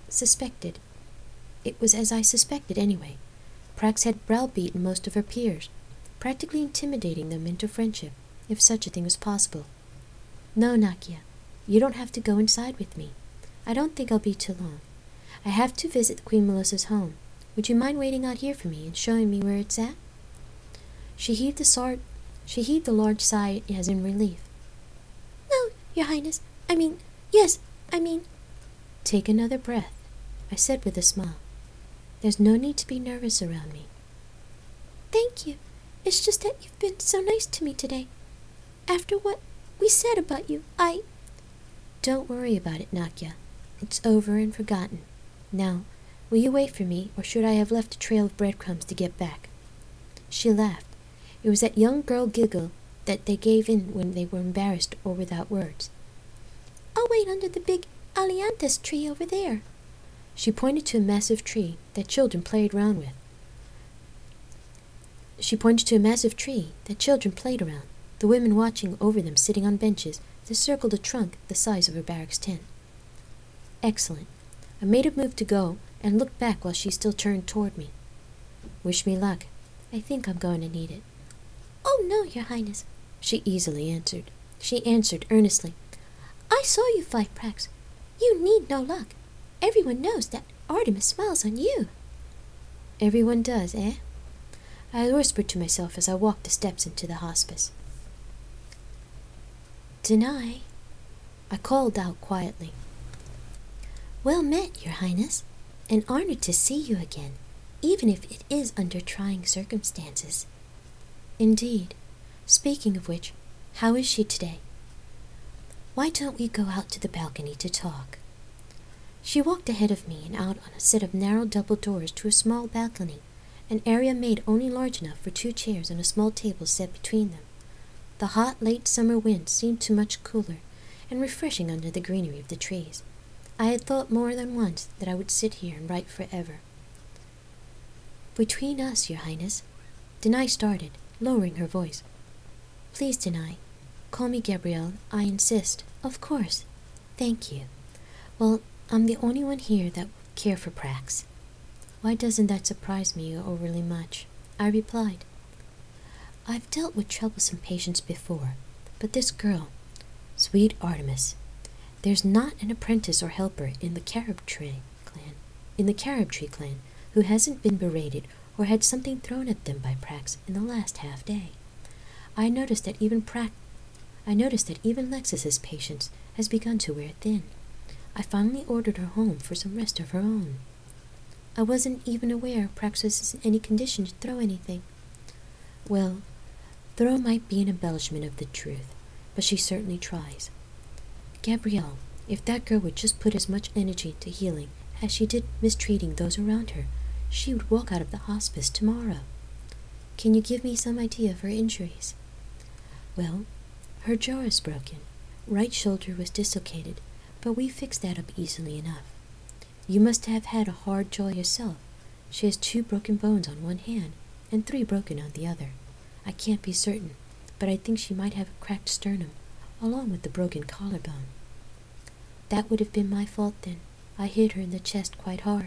I suspected anyway. Prax had browbeaten most of her peers, practically intimidating them into friendship, if such a thing was possible. "No, Nakia, you don't have to go inside with me. I don't think I'll be too long. I have to visit Queen Melissa's home. Would you mind waiting out here for me and showing me where it's at?" She heaved the large sigh as in relief. No, Your Highness. Yes, I mean... Take another breath, I said with a smile. There's no need to be nervous around me. Thank you. It's just that you've been so nice to me today. After what we said about you, Don't worry about it, Nakia. It's over and forgotten. Now, will you wait for me, or should I have left a trail of breadcrumbs to get back? She laughed. It was that young girl giggle that they gave in when they were embarrassed or without words. I'll wait under the big ailanthus tree over there. She pointed to a massive tree that children played around with. The women watching over them sitting on benches that circled a trunk the size of a barracks tent. Excellent. I made a move to go and looked back while she still turned toward me. Wish me luck. I think I'm going to need it. Oh, no, Your Highness, She easily answered. She answered earnestly. I saw you fight Prax. You need no luck. Everyone knows that Artemis smiles on you. Everyone does, eh? I whispered to myself as I walked the steps into the hospice. Denai, I called out quietly. Well met, Your Highness. An honor to see you again, even if it is under trying circumstances. Indeed. Speaking of which, how is she today? Why don't we go out to the balcony to talk? She walked ahead of me and out on a set of narrow double doors to a small balcony, an area made only large enough for 2 chairs and a small table set between them. The hot late summer wind seemed too much cooler and refreshing under the greenery of the trees. I had thought more than once that I would sit here and write forever. Between us, Your Highness, Denai started, lowering her voice. Please, Denai, call me Gabrielle. I insist. Of course. Thank you. Well, I'm the only one here that would care for Prax. Why doesn't that surprise me overly much? I replied. I've dealt with troublesome patients before, but this girl, sweet Artemis, there's not an apprentice or helper in the Caribtree clan who hasn't been berated or had something thrown at them by Prax in the last half day. I noticed that even Lexus's patience has begun to wear thin. I finally ordered her home for some rest of her own. I wasn't even aware Prax was in any condition to throw anything. Well, throw might be an embellishment of the truth, but she certainly tries. Gabrielle, if that girl would just put as much energy into healing as she did mistreating those around her, she would walk out of the hospice tomorrow. Can you give me some idea of her injuries? Well, her jaw is broken. Right shoulder was dislocated, but we fixed that up easily enough. You must have had a hard jaw yourself. She has 2 broken bones on one hand and 3 broken on the other. I can't be certain, but I think she might have a cracked sternum, along with the broken collarbone. That would have been my fault then. I hit her in the chest quite hard.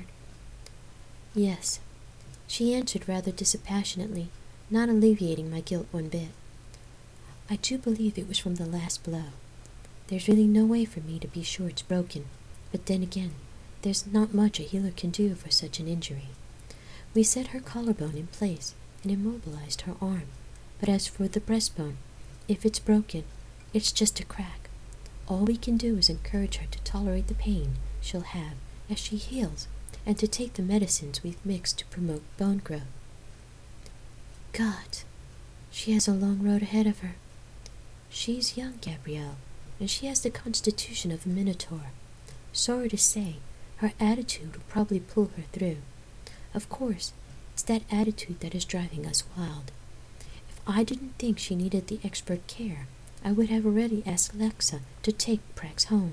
Yes, she answered rather dispassionately, not alleviating my guilt one bit. I do believe it was from the last blow. There's really no way for me to be sure it's broken, but then again, there's not much a healer can do for such an injury. We set her collarbone in place and immobilized her arm, but as for the breastbone, if it's broken, it's just a crack. All we can do is encourage her to tolerate the pain she'll have as she heals, and to take the medicines we've mixed to promote bone growth. God, she has a long road ahead of her. She's young, Gabrielle, and she has the constitution of a minotaur. Sorry to say, her attitude will probably pull her through. Of course, it's that attitude that is driving us wild. If I didn't think she needed the expert care, I would have already asked Lexa to take Prax home.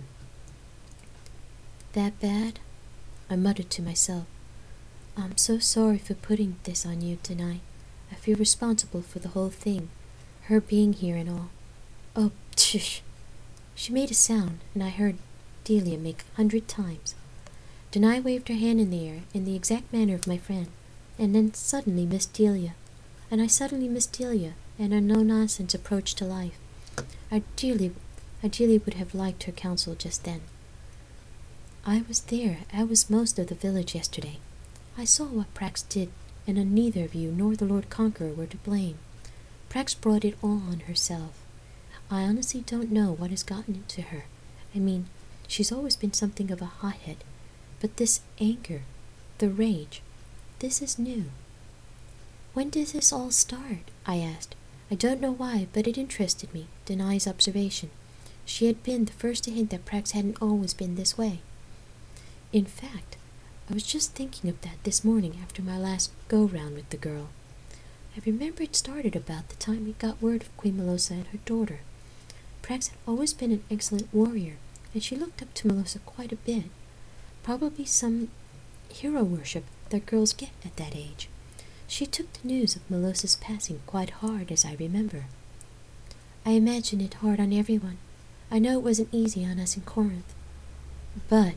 That bad? I muttered to myself. I'm so sorry for putting this on you tonight. I feel responsible for the whole thing, her being here and all. Oh, tsh! She made a sound, and I heard Delia make 100 times. Denai waved her hand in the air in the exact manner of my friend, and then suddenly missed Delia. And I suddenly missed Delia and her no-nonsense approach to life. I dearly would have liked her counsel just then. I was there, as was most of the village yesterday. I saw what Prax did, and neither of you nor the Lord Conqueror were to blame. Prax brought it all on herself. I honestly don't know what has gotten into her. I mean, she's always been something of a hothead, but this anger, the rage, this is new. When did this all start? I asked. I don't know why, but it interested me, Denai's observation. She had been the first to hint that Prax hadn't always been this way. In fact, I was just thinking of that this morning after my last go-round with the girl. I remember it started about the time we got word of Queen Melosa and her daughter. Prax had always been an excellent warrior, and she looked up to Melosa quite a bit. Probably some hero worship that girls get at that age. She took the news of Melosa's passing quite hard, as I remember. I imagine it hard on everyone. I know it wasn't easy on us in Corinth. But,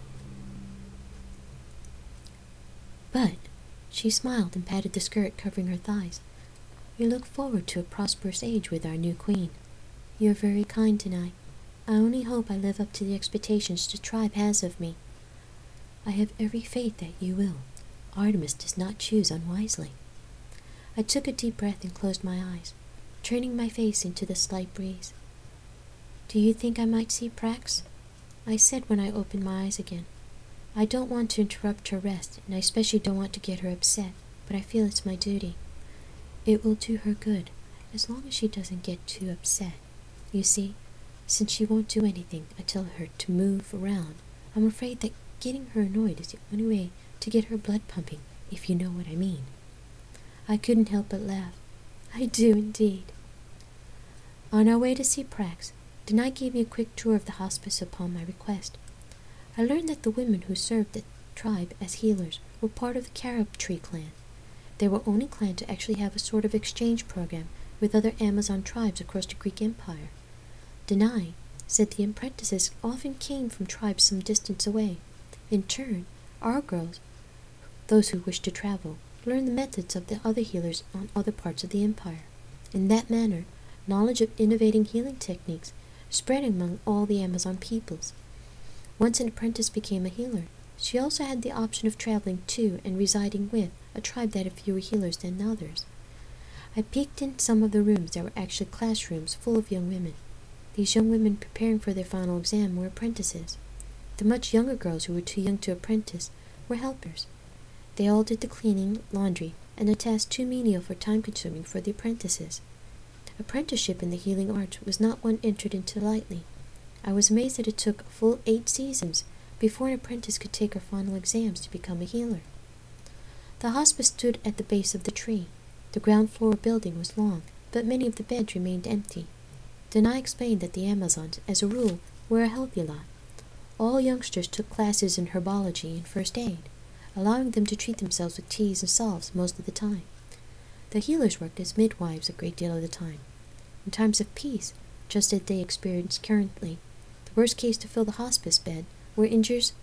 she smiled and patted the skirt covering her thighs. We look forward to a prosperous age with our new queen. You're very kind tonight. I only hope I live up to the expectations the tribe has of me. I have every faith that you will. Artemis does not choose unwisely. I took a deep breath and closed my eyes, turning my face into the slight breeze. Do you think I might see Prax? I said when I opened my eyes again. I don't want to interrupt her rest, and I especially don't want to get her upset, but I feel it's my duty. It will do her good, as long as she doesn't get too upset. You see, since she won't do anything I tell her to move around, I'm afraid that getting her annoyed is the only way to get her blood pumping, if you know what I mean. I couldn't help but laugh. I do indeed. On our way to see Prax, Denai gave me a quick tour of the hospice upon my request. I learned that the women who served the tribe as healers were part of the Crabtree clan. They were only clan to actually have a sort of exchange program with other Amazon tribes across the Greek Empire. Denai said the apprentices often came from tribes some distance away. In turn, our girls, those who wished to travel, learned the methods of the other healers on other parts of the empire. In that manner, knowledge of innovating healing techniques spread among all the Amazon peoples. Once an apprentice became a healer, she also had the option of traveling to and residing with a tribe that had fewer healers than others. I peeked in some of the rooms that were actually classrooms full of young women. These young women preparing for their final exam were apprentices. The much younger girls who were too young to apprentice were helpers. They all did the cleaning, laundry, and a task too menial for time-consuming for the apprentices. Apprenticeship in the healing arts was not one entered into lightly. I was amazed that it took a full 8 seasons before an apprentice could take her final exams to become a healer. The hospice stood at the base of the tree. The ground floor building was long, but many of the beds remained empty. Denai explained that the Amazons, as a rule, were a healthy lot. All youngsters took classes in herbology and first aid, allowing them to treat themselves with teas and salves most of the time. The healers worked as midwives a great deal of the time. In times of peace, just as they experience currently, the worst case to fill the hospice bed were injuries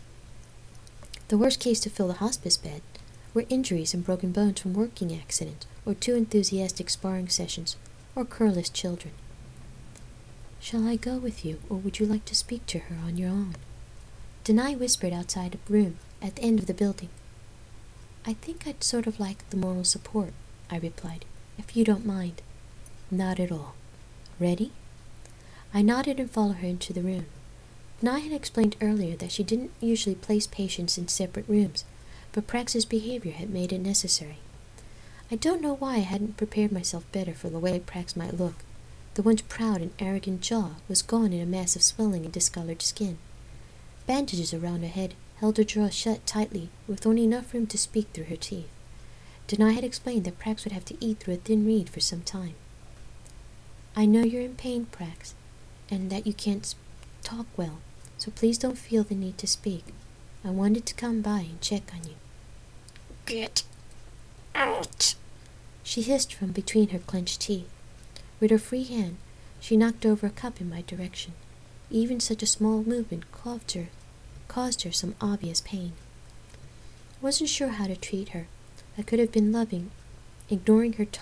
and broken bones from working accidents, or too enthusiastic sparring sessions, or careless children. Shall I go with you, or would you like to speak to her on your own? Denai whispered outside a room at the end of the building. I think I'd sort of like the moral support, I replied, if you don't mind. Not at all. Ready? I nodded and followed her into the room. Denai had explained earlier that she didn't usually place patients in separate rooms, but Prax's behavior had made it necessary. I don't know why I hadn't prepared myself better for the way Prax might look. The once proud and arrogant jaw was gone in a mass of swelling and discolored skin. Bandages around her head held her jaw shut tightly, with only enough room to speak through her teeth. Denai had explained that Prax would have to eat through a thin reed for some time. I know you're in pain, Prax, and that you can't talk well, so please don't feel the need to speak. I wanted to come by and check on you. Get out! She hissed from between her clenched teeth. With her free hand, she knocked over a cup in my direction. Even such a small movement caused her some obvious pain. I wasn't sure how to treat her. I could have been loving, ignoring her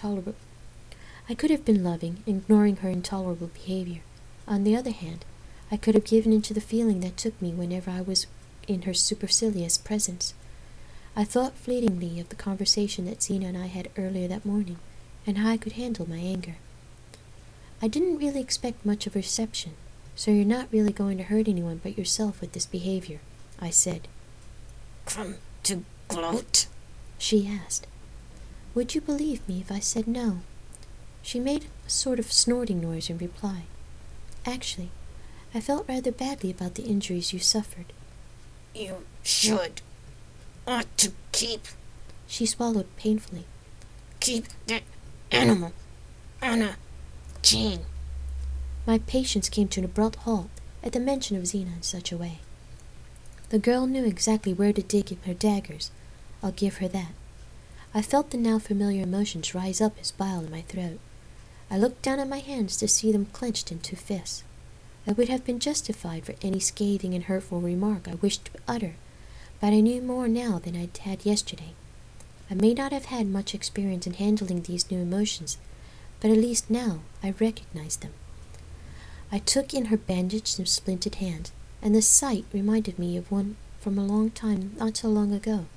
intolerable behavior. On the other hand, I could have given in to the feeling that took me whenever I was in her supercilious presence. I thought fleetingly of the conversation that Zena and I had earlier that morning, and how I could handle my anger. I didn't really expect much of a reception, so you're not really going to hurt anyone but yourself with this behavior, I said. Come to gloat? She asked. Would you believe me if I said no? She made a sort of snorting noise in reply. Actually, I felt rather badly about the injuries you suffered. You should. Ought to keep She swallowed painfully. that animal on a chain. My patience came to an abrupt halt at the mention of Xena in such a way. The girl knew exactly where to dig her daggers. I'll give her that. I felt the now familiar emotions rise up as bile in my throat. I looked down at my hands to see them clenched into fists. I would have been justified for any scathing and hurtful remark I wished to utter, but I knew more now than I had yesterday. I may not have had much experience in handling these new emotions, but at least now I recognized them. I took in her bandaged and splintered hand, and the sight reminded me of one from a time not so long ago.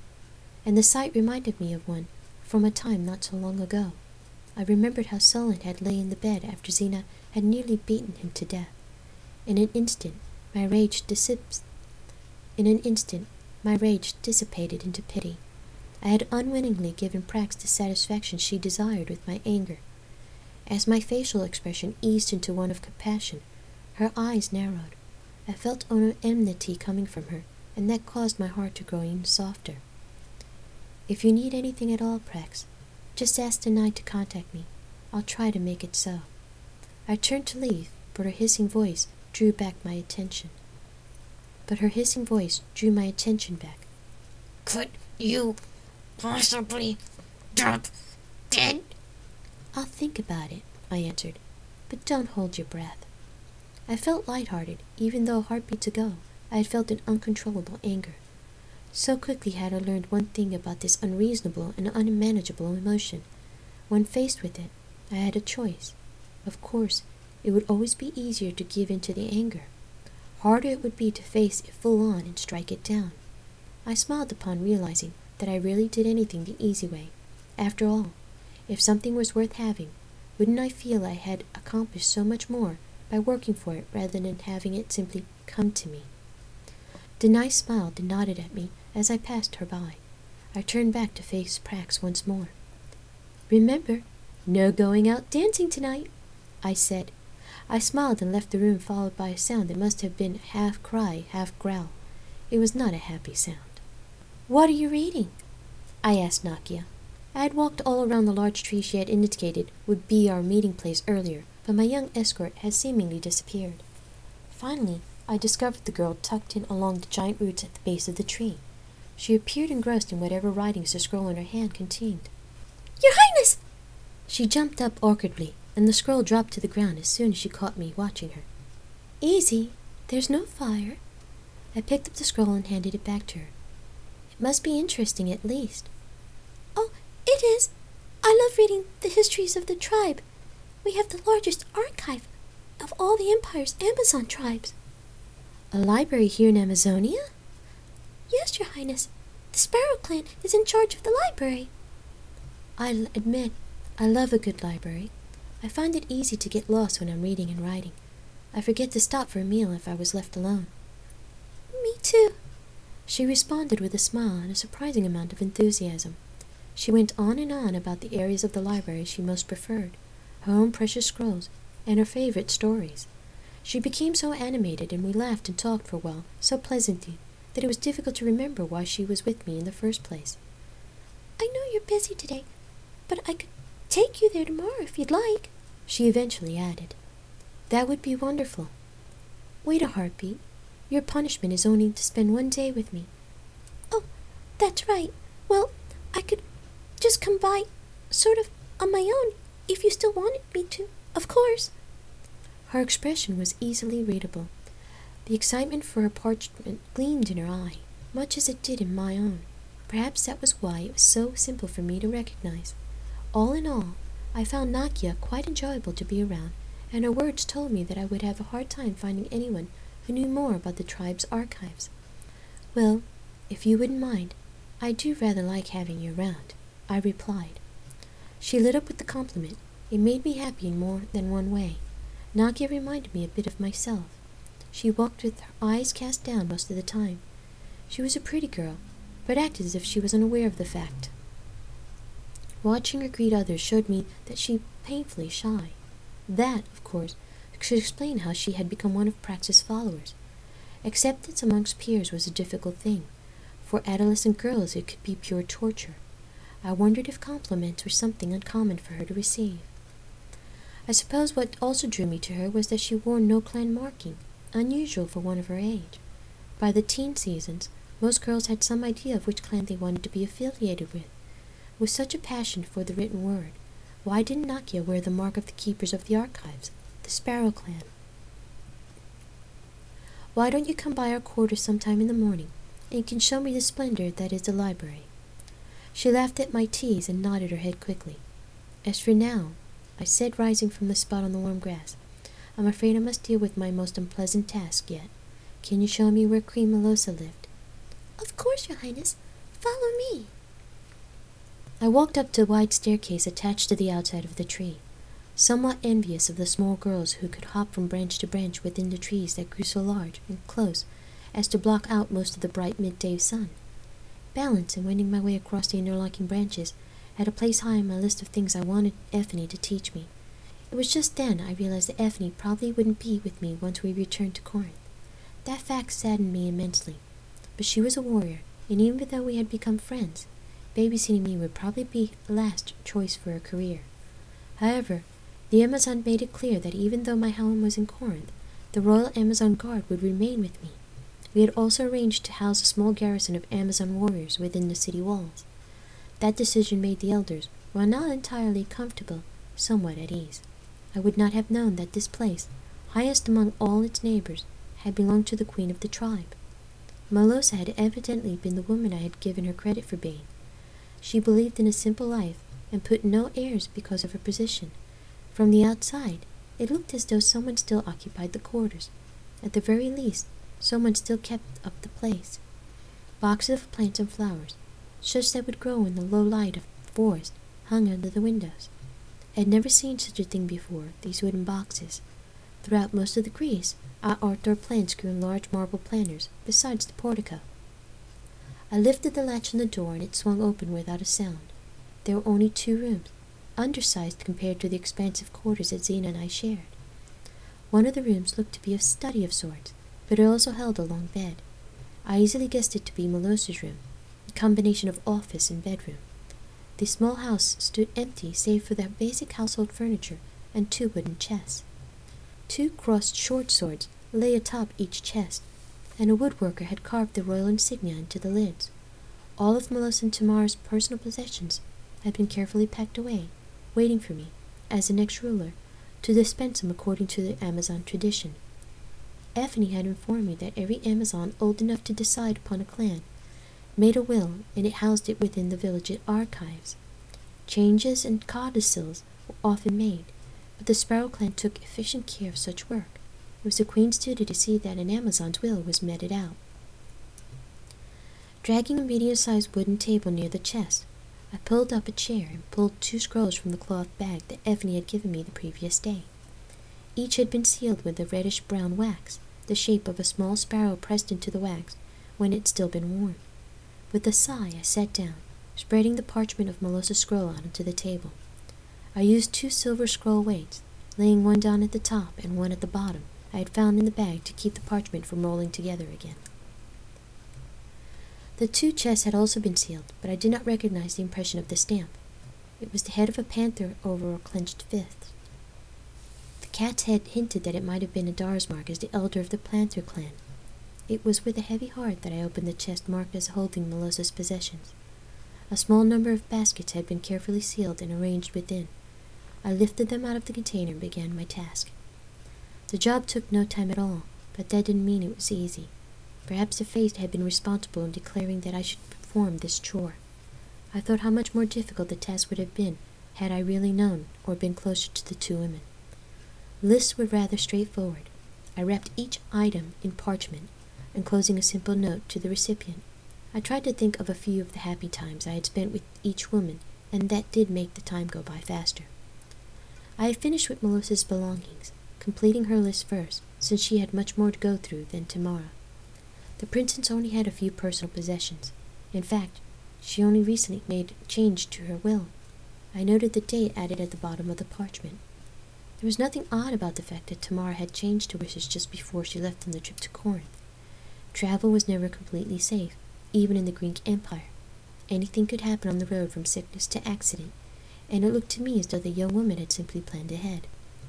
I remembered how Solon had lain in the bed after Xena had nearly beaten him to death. In an instant, my rage dissipated into pity. I had unwittingly given Prax the satisfaction she desired with my anger. As my facial expression eased into one of compassion, her eyes narrowed. I felt enmity coming from her, and that caused my heart to grow even softer. If you need anything at all, Prax, just ask the Knight to contact me. I'll try to make it so. I turned to leave, but her hissing voice drew my attention back. Could you possibly drop dead? I'll think about it, I answered, but don't hold your breath. I felt lighthearted, even though heartbeats ago I had felt an uncontrollable anger. So quickly had I learned one thing about this unreasonable and unmanageable emotion. When faced with it, I had a choice. Of course, it would always be easier to give in to the anger. Harder it would be to face it full on and strike it down. I smiled upon realizing that I really did anything the easy way. After all, if something was worth having, wouldn't I feel I had accomplished so much more by working for it rather than having it simply come to me? Denai smiled and nodded at me as I passed her by. I turned back to face Prax once more. Remember, no going out dancing tonight, I said. I smiled and left the room, followed by a sound that must have been half cry, half growl. It was not a happy sound. What are you reading? I asked Nakia. I had walked all around the large tree she had indicated would be our meeting place earlier, but my young escort had seemingly disappeared. Finally, I discovered the girl tucked in along the giant roots at the base of the tree. She appeared engrossed in whatever writings the scroll in her hand contained. Your Highness! She jumped up awkwardly, and the scroll dropped to the ground as soon as she caught me watching her. Easy, there's no fire. I picked up the scroll and handed it back to her. It must be interesting at least. Oh, it is. I love reading the histories of the tribe. We have the largest archive of all the Empire's Amazon tribes. A library here in Amazonia? Yes, Your Highness. The Sparrow clan is in charge of the library. I'll admit, I love a good library. I find it easy to get lost when I'm reading and writing. I forget to stop for a meal if I was left alone. Me too. She responded with a smile and a surprising amount of enthusiasm. She went on and on about the areas of the library she most preferred, her own precious scrolls, and her favorite stories. She became so animated, and we laughed and talked for a while so pleasantly that it was difficult to remember why she was with me in the first place. I know you're busy today, but I could take you there tomorrow if you'd like, she eventually added. That would be wonderful. Wait a heartbeat. Your punishment is only to spend one day with me. Oh, that's right. Well, I could just come by, sort of on my own, if you still wanted me to, of course. Her expression was easily readable. The excitement for her parchment gleamed in her eye, much as it did in my own. Perhaps that was why it was so simple for me to recognize. All in all, I found Nakia quite enjoyable to be around, and her words told me that I would have a hard time finding anyone who knew more about the tribe's archives. Well, if you wouldn't mind, I do rather like having you around, I replied. She lit up with the compliment. It made me happy in more than one way. Nakia reminded me a bit of myself. She walked with her eyes cast down most of the time. She was a pretty girl, but acted as if she was unaware of the fact. Watching her greet others showed me that she was painfully shy. That, of course, should explain how she had become one of Praxis' followers. Acceptance amongst peers was a difficult thing. For adolescent girls it could be pure torture. I wondered if compliments were something uncommon for her to receive. I suppose what also drew me to her was that she wore no clan marking, unusual for one of her age. By the teen seasons, most girls had some idea of which clan they wanted to be affiliated with. With such a passion for the written word, why didn't Nakia wear the mark of the Keepers of the Archives, the Sparrow Clan? Why don't you come by our quarters sometime in the morning, and you can show me the splendor that is the library? She laughed at my tease and nodded her head quickly. As for now, I said, rising from the spot on the warm grass, I'm afraid I must deal with my most unpleasant task yet. Can you show me where Queen Melosa lived? Of course, Your Highness. Follow me. I walked up to a wide staircase attached to the outside of the tree, somewhat envious of the small girls who could hop from branch to branch within the trees that grew so large and close as to block out most of the bright midday sun. Balance and wending my way across the interlocking branches had a place high on my list of things I wanted Ethne to teach me. It was just then I realized that Ethne probably wouldn't be with me once we returned to Corinth. That fact saddened me immensely. But she was a warrior, and even though we had become friends, babysitting me would probably be a last choice for a career. However, the Amazon made it clear that even though my home was in Corinth, the Royal Amazon Guard would remain with me. We had also arranged to house a small garrison of Amazon warriors within the city walls. That decision made the elders, while not entirely comfortable, somewhat at ease. I would not have known that this place, highest among all its neighbors, had belonged to the queen of the tribe. Melosa had evidently been the woman I had given her credit for being. She believed in a simple life and put no airs because of her position. From the outside, it looked as though someone still occupied the quarters. At the very least, someone still kept up the place. Boxes of plants and flowers, such that would grow in the low light of the forest, hung under the windows. I had never seen such a thing before, these wooden boxes. Throughout most of the Greece, our outdoor plants grew in large marble planters, besides the portico. I lifted the latch on the door and it swung open without a sound. There were only 2 rooms, undersized compared to the expansive quarters that Xena and I shared. One of the rooms looked to be a study of sorts, but it also held a long bed. I easily guessed it to be Melosa's room, a combination of office and bedroom. The small house stood empty save for the basic household furniture and 2 wooden chests. 2 crossed short swords lay atop each chest, and a woodworker had carved the royal insignia into the lids. All of Melosa and Tamara's personal possessions had been carefully packed away, waiting for me, as the next ruler, to dispense them according to the Amazon tradition. Ethne had informed me that every Amazon old enough to decide upon a clan made a will, and it housed it within the village archives. Changes and codicils were often made, but the Sparrow clan took efficient care of such work. It was the queen's duty to see that an Amazon's will was meted out. Dragging a medium-sized wooden table near the chest, I pulled up a chair and pulled 2 scrolls from the cloth bag that Ethne had given me the previous day. Each had been sealed with a reddish-brown wax, the shape of a small sparrow pressed into the wax when it had still been warm. With a sigh, I sat down, spreading the parchment of Melosa's scroll out onto the table. I used 2 silver scroll weights, laying one down at the top and one at the bottom I had found in the bag to keep the parchment from rolling together again. The 2 chests had also been sealed, but I did not recognize the impression of the stamp. It was the head of a panther over a clenched fist. The cat's head hinted that it might have been Adar's mark as the elder of the Panther clan. It was with a heavy heart that I opened the chest marked as holding Melosa's possessions. A small number of baskets had been carefully sealed and arranged within. I lifted them out of the container and began my task. The job took no time at all, but that didn't mean it was easy. Perhaps the fate had been responsible in declaring that I should perform this chore. I thought how much more difficult the task would have been had I really known or been closer to the 2 women. Lists were rather straightforward. I wrapped each item in parchment, enclosing a simple note to the recipient. I tried to think of a few of the happy times I had spent with each woman and that did make the time go by faster. I had finished with Melissa's belongings, completing her list first, since she had much more to go through than Tamara. The princess only had a few personal possessions. In fact, she only recently made a change to her will. I noted the date added at the bottom of the parchment. There was nothing odd about the fact that Tamara had changed her wishes just before she left on the trip to Corinth. Travel was never completely safe, even in the Greek Empire. Anything could happen on the road, from sickness to accident, and it looked to me as though the young woman had simply planned ahead.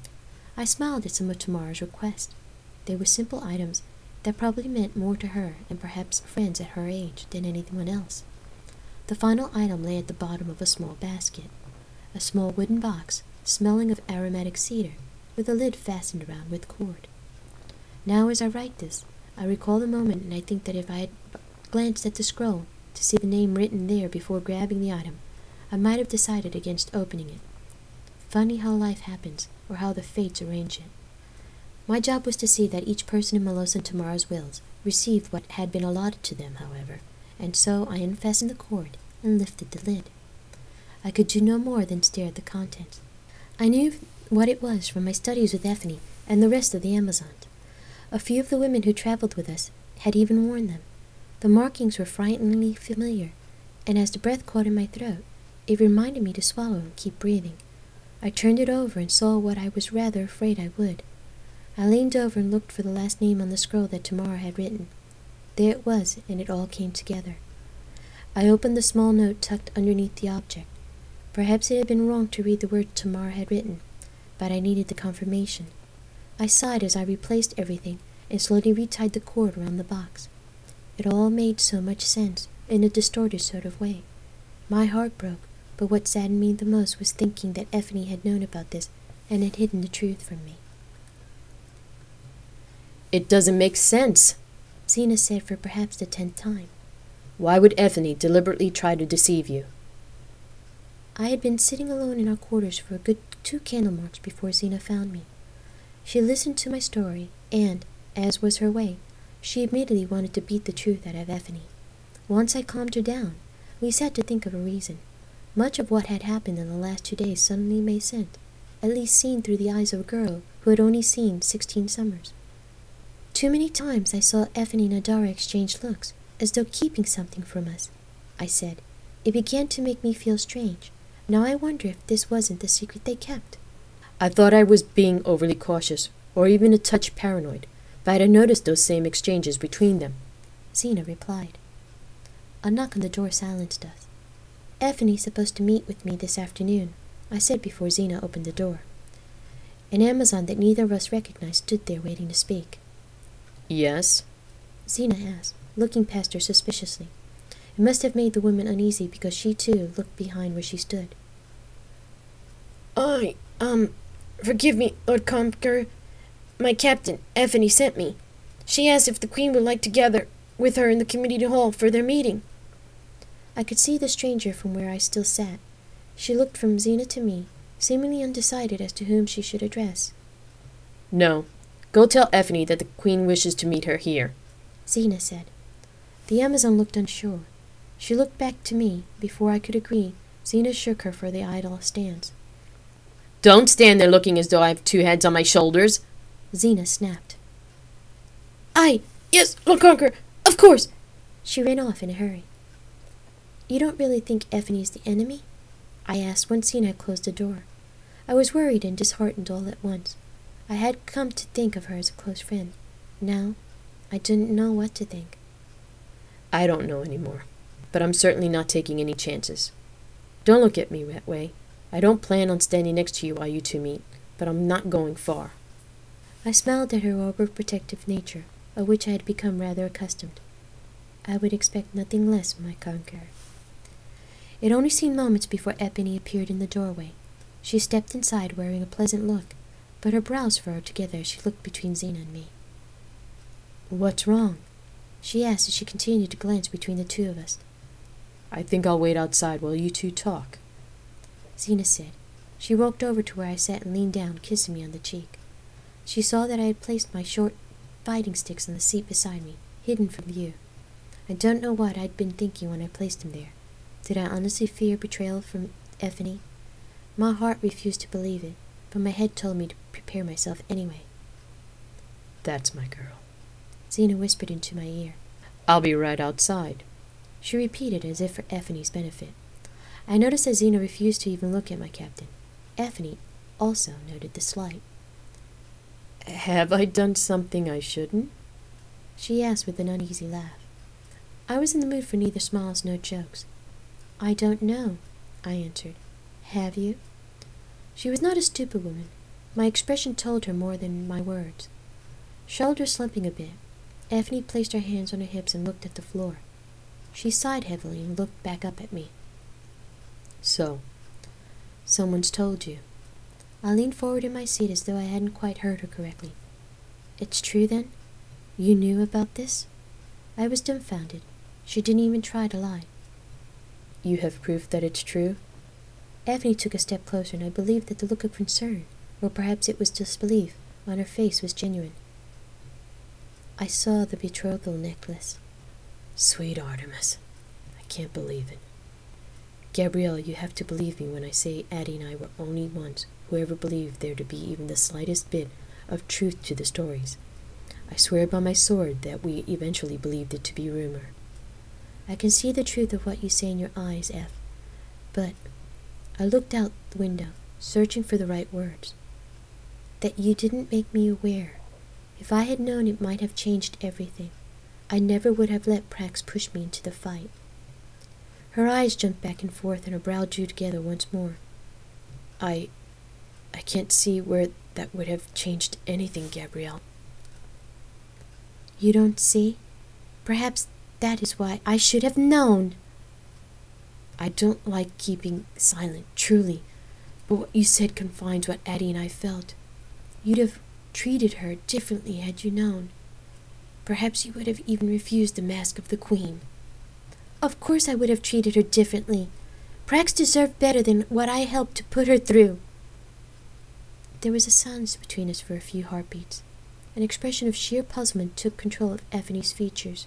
I smiled at some of Tamara's requests. They were simple items that probably meant more to her and perhaps friends at her age than anyone else. The final item lay at the bottom of a small basket, a small wooden box smelling of aromatic cedar, with a lid fastened around with cord. Now, as I write this, I recall the moment, and I think that if I had glanced at the scroll to see the name written there before grabbing the item, I might have decided against opening it. Funny how life happens, or how the fates arrange it. My job was to see that each person in Melosa and Tamara's wills received what had been allotted to them, however, and so I unfastened the cord and lifted the lid. I could do no more than stare at the contents. I knew what it was from my studies with Ethne and the rest of the Amazons. A few of the women who traveled with us had even worn them. The markings were frighteningly familiar, and as the breath caught in my throat, it reminded me to swallow and keep breathing. I turned it over and saw what I was rather afraid I would. I leaned over and looked for the last name on the scroll that Tamara had written. There it was, and it all came together. I opened the small note tucked underneath the object. Perhaps it had been wrong to read the words Tamara had written, but I needed the confirmation. I sighed as I replaced everything and slowly retied the cord around the box. It all made so much sense, in a distorted sort of way. My heart broke, but what saddened me the most was thinking that Ethne had known about this and had hidden the truth from me. "It doesn't make sense," Zena said for perhaps the 10th time. "Why would Ethne deliberately try to deceive you?" I had been sitting alone in our quarters for a good 2 candle marks before Zena found me. She listened to my story, and, as was her way, she immediately wanted to beat the truth out of Ethne. Once I calmed her down, we sat to think of a reason. Much of what had happened in the last 2 days suddenly made sense, at least seen through the eyes of a girl who had only seen 16 summers. Too many times I saw Ethne and Adara exchange looks, as though keeping something from us, I said. It began to make me feel strange. Now I wonder if this wasn't the secret they kept. "I thought I was being overly cautious, or even a touch paranoid, but I had noticed those same exchanges between them," Zena replied. A knock on the door silenced us. "Ethne's supposed to meet with me this afternoon," I said before Zena opened the door. An Amazon that neither of us recognized stood there waiting to speak. "Yes?" Zena asked, looking past her suspiciously. It must have made the woman uneasy because she, too, looked behind where she stood. Forgive me, Lord Conqueror. My captain, Ethne, sent me. She asked if the Queen would like to gather with her in the community hall for their meeting." I could see the stranger from where I still sat. She looked from Zena to me, seemingly undecided as to whom she should address. "No. Go tell Ethne that the Queen wishes to meet her here," Zena said. The Amazon looked unsure. She looked back to me. Before I could agree, Zena shook her for the idle stance. "Don't stand there looking as though I have 2 heads on my shoulders," Zena snapped. Yes, Lord Conqueror, of course." She ran off in a hurry. "You don't really think Ethne is the enemy?" I asked once Zena had closed the door. I was worried and disheartened all at once. I had come to think of her as a close friend. Now, I didn't know what to think. "I don't know anymore, but I'm certainly not taking any chances. Don't look at me that way. I don't plan on standing next to you while you 2 meet, but I'm not going far." I smiled at her overprotective nature, of which I had become rather accustomed. I would expect nothing less from my conqueror. It only seemed moments before Ethne appeared in the doorway. She stepped inside wearing a pleasant look, but her brows furrowed together as she looked between Zena and me. "What's wrong?" she asked as she continued to glance between the 2 of us. "I think I'll wait outside while you 2 talk," Zena said. She walked over to where I sat and leaned down, kissing me on the cheek. She saw that I had placed my short fighting sticks on the seat beside me, hidden from view. I don't know what I'd been thinking when I placed them there. Did I honestly fear betrayal from Effany. My heart refused to believe it, but my head told me to prepare myself anyway. That's my girl. Xena whispered into my ear. I'll be right outside. She repeated as if for Effany's benefit. I noticed that Xena refused to even look at my captain. Effany also noted the slight. Have I done something I shouldn't? She asked with an uneasy laugh. I was in the mood for neither smiles nor jokes. I don't know, I answered. Have you? She was not a stupid woman. My expression told her more than my words. Shoulders slumping a bit, Effany placed her hands on her hips and looked at the floor. She sighed heavily and looked back up at me. So, someone's told you. I leaned forward in my seat as though I hadn't quite heard her correctly. It's true, then? You knew about this? I was dumbfounded. She didn't even try to lie. You have proof that it's true? Effany took a step closer, and I believed that the look of concern, or perhaps it was disbelief, on her face was genuine. I saw the betrothal necklace. Sweet Artemis, I can't believe it. Gabrielle, you have to believe me when I say Addie and I were only ones who ever believed there to be even the slightest bit of truth to the stories. I swear by my sword that we eventually believed it to be rumor. I can see the truth of what you say in your eyes, F. But I looked out the window, searching for the right words. That you didn't make me aware. If I had known, it might have changed everything. I never would have let Prax push me into the fight. Her eyes jumped back and forth, and her brow drew together once more. I can't see where that would have changed anything, Gabrielle. You don't see? Perhaps that is why I should have known. I don't like keeping silent, truly, but what you said confines what Addie and I felt. You'd have treated her differently had you known. Perhaps you would have even refused the mask of the Queen. Of course I would have treated her differently. Prax deserved better than what I helped to put her through. There was a silence between us for a few heartbeats. An expression of sheer puzzlement took control of Effany's features.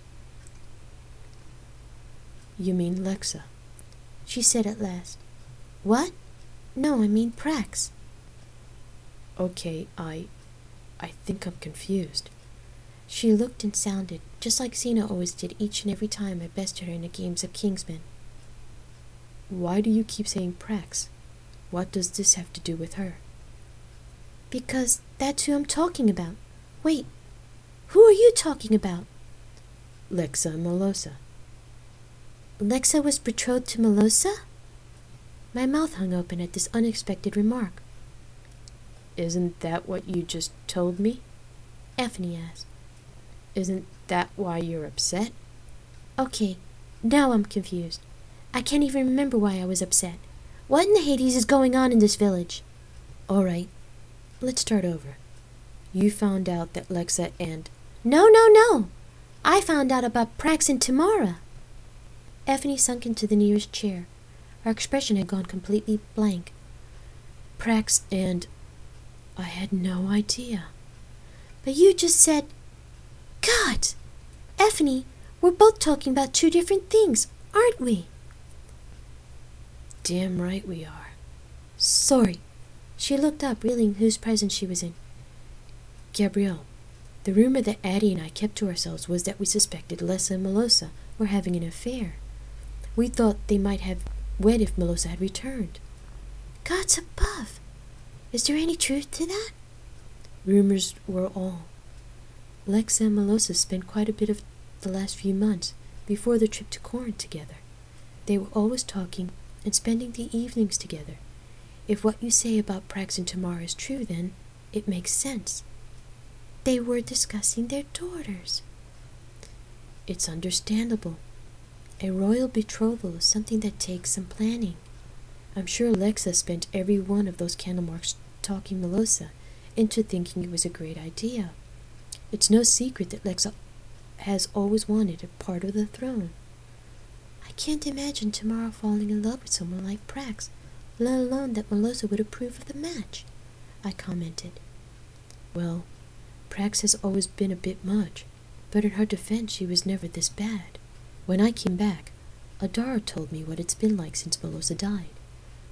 You mean Lexa? She said at last. What? No, I mean Prax. Okay, I think I'm confused. She looked and sounded, just like Xena always did each and every time I bested her in the games of Kingsmen. Why do you keep saying Prax? What does this have to do with her? Because that's who I'm talking about. Wait, who are you talking about? Lexa and Melosa. Lexa was betrothed to Melosa? My mouth hung open at this unexpected remark. Isn't that what you just told me? Effany asked. Isn't that why you're upset? Okay, now I'm confused. I can't even remember why I was upset. What in the Hades is going on in this village? All right, let's start over. You found out that Lexa and... No! I found out about Prax and Tamara. Effany sunk into the nearest chair. Her expression had gone completely blank. Prax and... I had no idea. But you just said... God! Effany, we're both talking about two different things, aren't we? Damn right we are. Sorry. She looked up, realizing whose presence she was in. Gabrielle, the rumor that Addie and I kept to ourselves was that we suspected Lexa and Melosa were having an affair. We thought they might have wed if Melosa had returned. Gods above! Is there any truth to that? Rumors were all. Lexa and Melosa spent quite a bit of the last few months before the trip to Corinth together. They were always talking and spending the evenings together. If what you say about Prax and Tamara is true, then it makes sense. They were discussing their daughters. It's understandable. A royal betrothal is something that takes some planning. I'm sure Lexa spent every one of those candle marks talking Melosa into thinking it was a great idea. It's no secret that Lexa has always wanted a part of the throne. I can't imagine Tamara falling in love with someone like Prax, let alone that Melosa would approve of the match, I commented. Well, Prax has always been a bit much, but in her defense she was never this bad. When I came back, Adara told me what it's been like since Melosa died.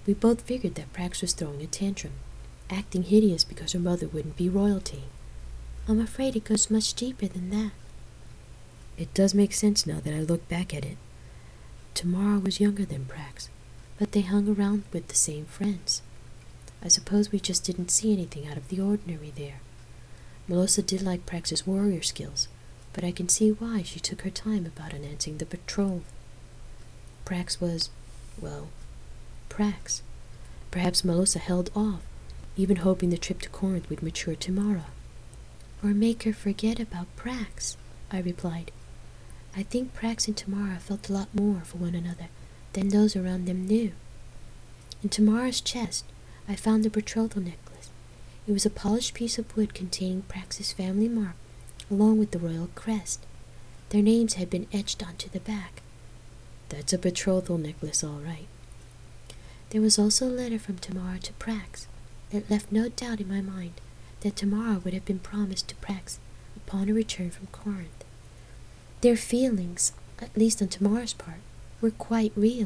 We both figured that Prax was throwing a tantrum, acting hideous because her mother wouldn't be royalty. I'm afraid it goes much deeper than that. It does make sense now that I look back at it. Tamara was younger than Prax, but they hung around with the same friends. I suppose we just didn't see anything out of the ordinary there. Melosa did like Prax's warrior skills, but I can see why she took her time about announcing the betrothal. Prax was, well, Prax. Perhaps Melosa held off, even hoping the trip to Corinth would mature Tamara. Or make her forget about Prax, I replied. I think Prax and Tamara felt a lot more for one another than those around them knew. In Tamara's chest, I found the betrothal necklace. It was a polished piece of wood containing Prax's family mark, along with the royal crest. Their names had been etched onto the back. That's a betrothal necklace, all right. There was also a letter from Tamara to Prax. It left no doubt in my mind that Tamara would have been promised to Prax upon her return from Corinth. Their feelings, at least on Tamara's part, were quite real.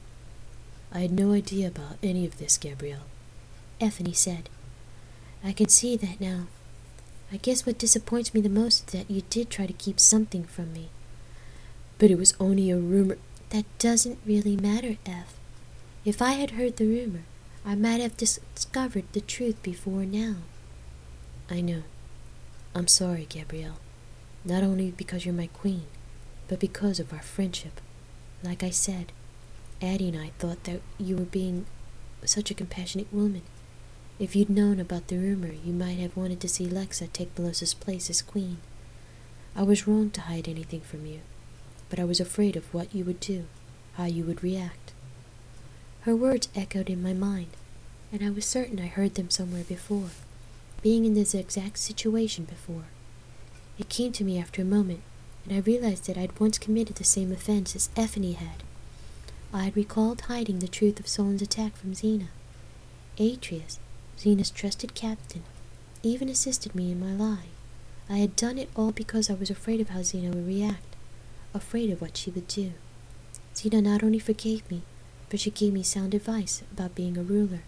I had no idea about any of this, Gabrielle, Effie said. I can see that now. I guess what disappoints me the most is that you did try to keep something from me. But it was only a rumor. That doesn't really matter, F. If I had heard the rumor, I might have discovered the truth before now. I know. I'm sorry, Gabrielle. Not only because you're my queen, but because of our friendship. Like I said, Addie and I thought that you were being such a compassionate woman. If you'd known about the rumor, you might have wanted to see Lexa take Melosa's place as queen. I was wrong to hide anything from you, but I was afraid of what you would do, how you would react. Her words echoed in my mind, and I was certain I heard them somewhere before, being in this exact situation before. It came to me after a moment, and I realized that I'd once committed the same offense as Effie had. I had recalled hiding the truth of Solon's attack from Xena. Atreus, Xena's trusted captain, even assisted me in my lie. I had done it all because I was afraid of how Xena would react, afraid of what she would do. Xena not only forgave me, but she gave me sound advice about being a ruler.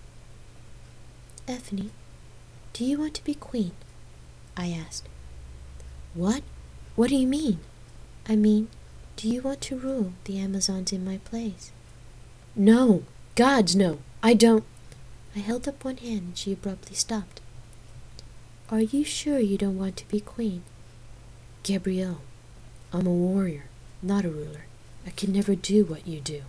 Effie, do you want to be queen? I asked. What? What do you mean? I mean, do you want to rule the Amazons in my place? No! Gods, no! I don't. I held up one hand and she abruptly stopped. Are you sure you don't want to be queen? Gabrielle, I'm a warrior, not a ruler. I can never do what you do.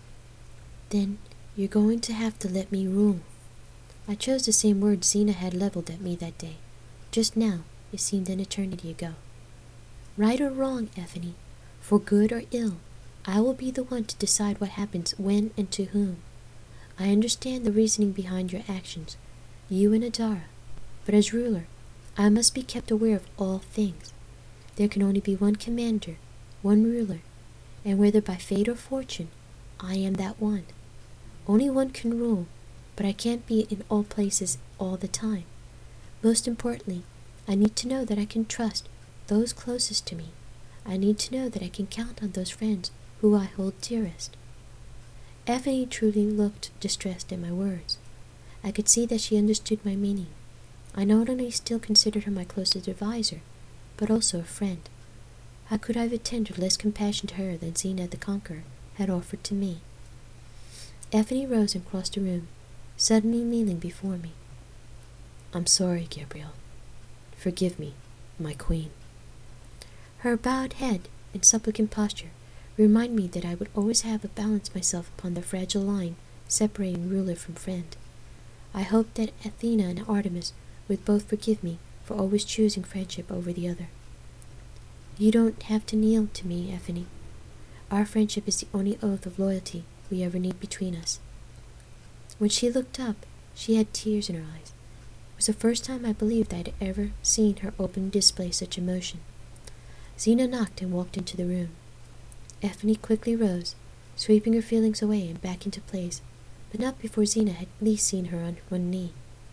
Then you're going to have to let me rule. I chose the same words Xena had leveled at me that day. Just now, it seemed an eternity ago. Right or wrong, Effie, for good or ill, I will be the one to decide what happens when and to whom. I understand the reasoning behind your actions, you and Adara, but as ruler, I must be kept aware of all things. There can only be one commander, one ruler, and whether by fate or fortune, I am that one. Only one can rule, but I can't be in all places all the time. Most importantly, I need to know that I can trust those closest to me. I need to know that I can count on those friends who I hold dearest. Effie truly looked distressed at my words. I could see that she understood my meaning. I not only still considered her my closest advisor, but also a friend. How could I have attended less compassion to her than Xena the Conqueror had offered to me? Effie rose and crossed the room, suddenly kneeling before me. I'm sorry, Gabrielle. Forgive me, my queen. Her bowed head and supplicant posture remind me that I would always have to balance myself upon the fragile line separating ruler from friend. I hoped that Athena and Artemis would both forgive me for always choosing friendship over the other. You don't have to kneel to me, Effie. Our friendship is the only oath of loyalty we ever need between us. When she looked up, she had tears in her eyes. It was the first time I believed I had ever seen her openly display such emotion. Xena knocked and walked into the room. Effie quickly rose, sweeping her feelings away and back into place, but not before Xena had at least seen her on one knee.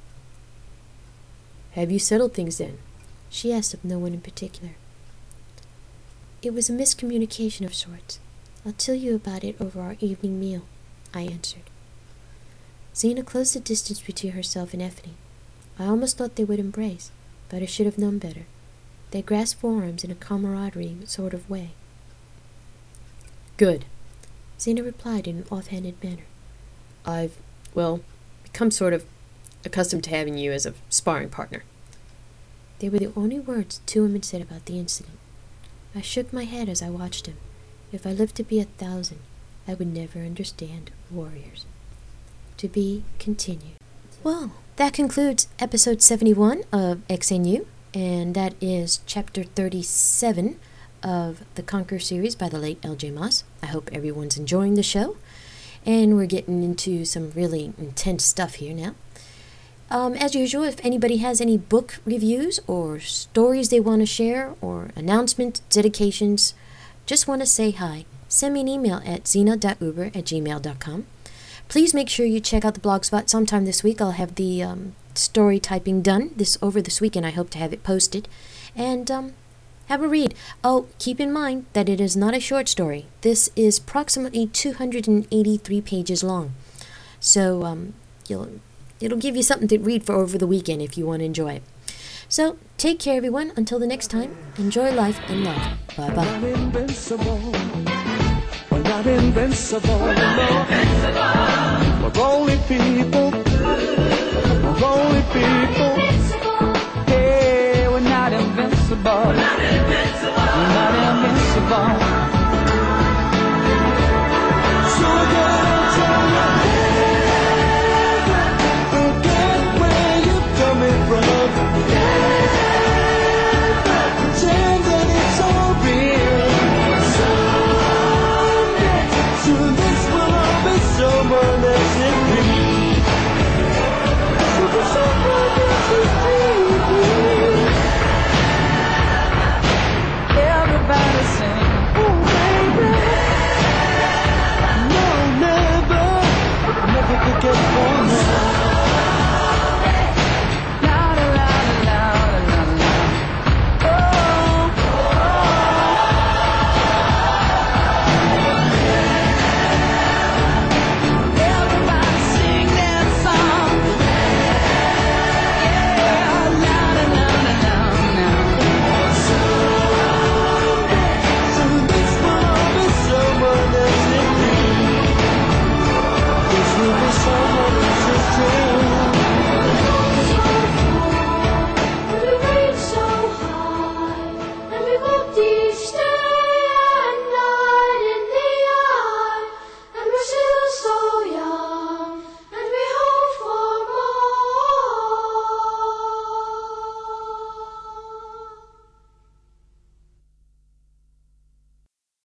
Have you settled things then? She asked of no one in particular. It was a miscommunication of sorts. I'll tell you about it over our evening meal, I answered. Xena closed the distance between herself and Effie. I almost thought they would embrace, but I should have known better. They grasped forearms in a camaraderie sort of way. Good, Xena replied in an offhanded manner. I've, become sort of accustomed to having you as a sparring partner. They were the only words the two women said about the incident. I shook my head as I watched him. If I lived to be 1,000, I would never understand warriors. To be continued. Well, that concludes episode 71 of XNU, and that is chapter 37 of the Conquer series by the late L.J. Moss. I hope everyone's enjoying the show, and we're getting into some really intense stuff here now. As usual, if anybody has any book reviews or stories they want to share or announcements, dedications, just want to say hi, send me an email at xena.uber@gmail.com. Please make sure you check out the Blogspot sometime this week. I'll have the story typing done over this weekend. I hope to have it posted. And have a read. Oh, keep in mind that it is not a short story. This is approximately 283 pages long. So it'll give you something to read for over the weekend if you want to enjoy it. So take care, everyone. Until the next time, enjoy life and love. Bye-bye. We're not invincible. We're not invincible. We're not invincible. We're only people. We're only people.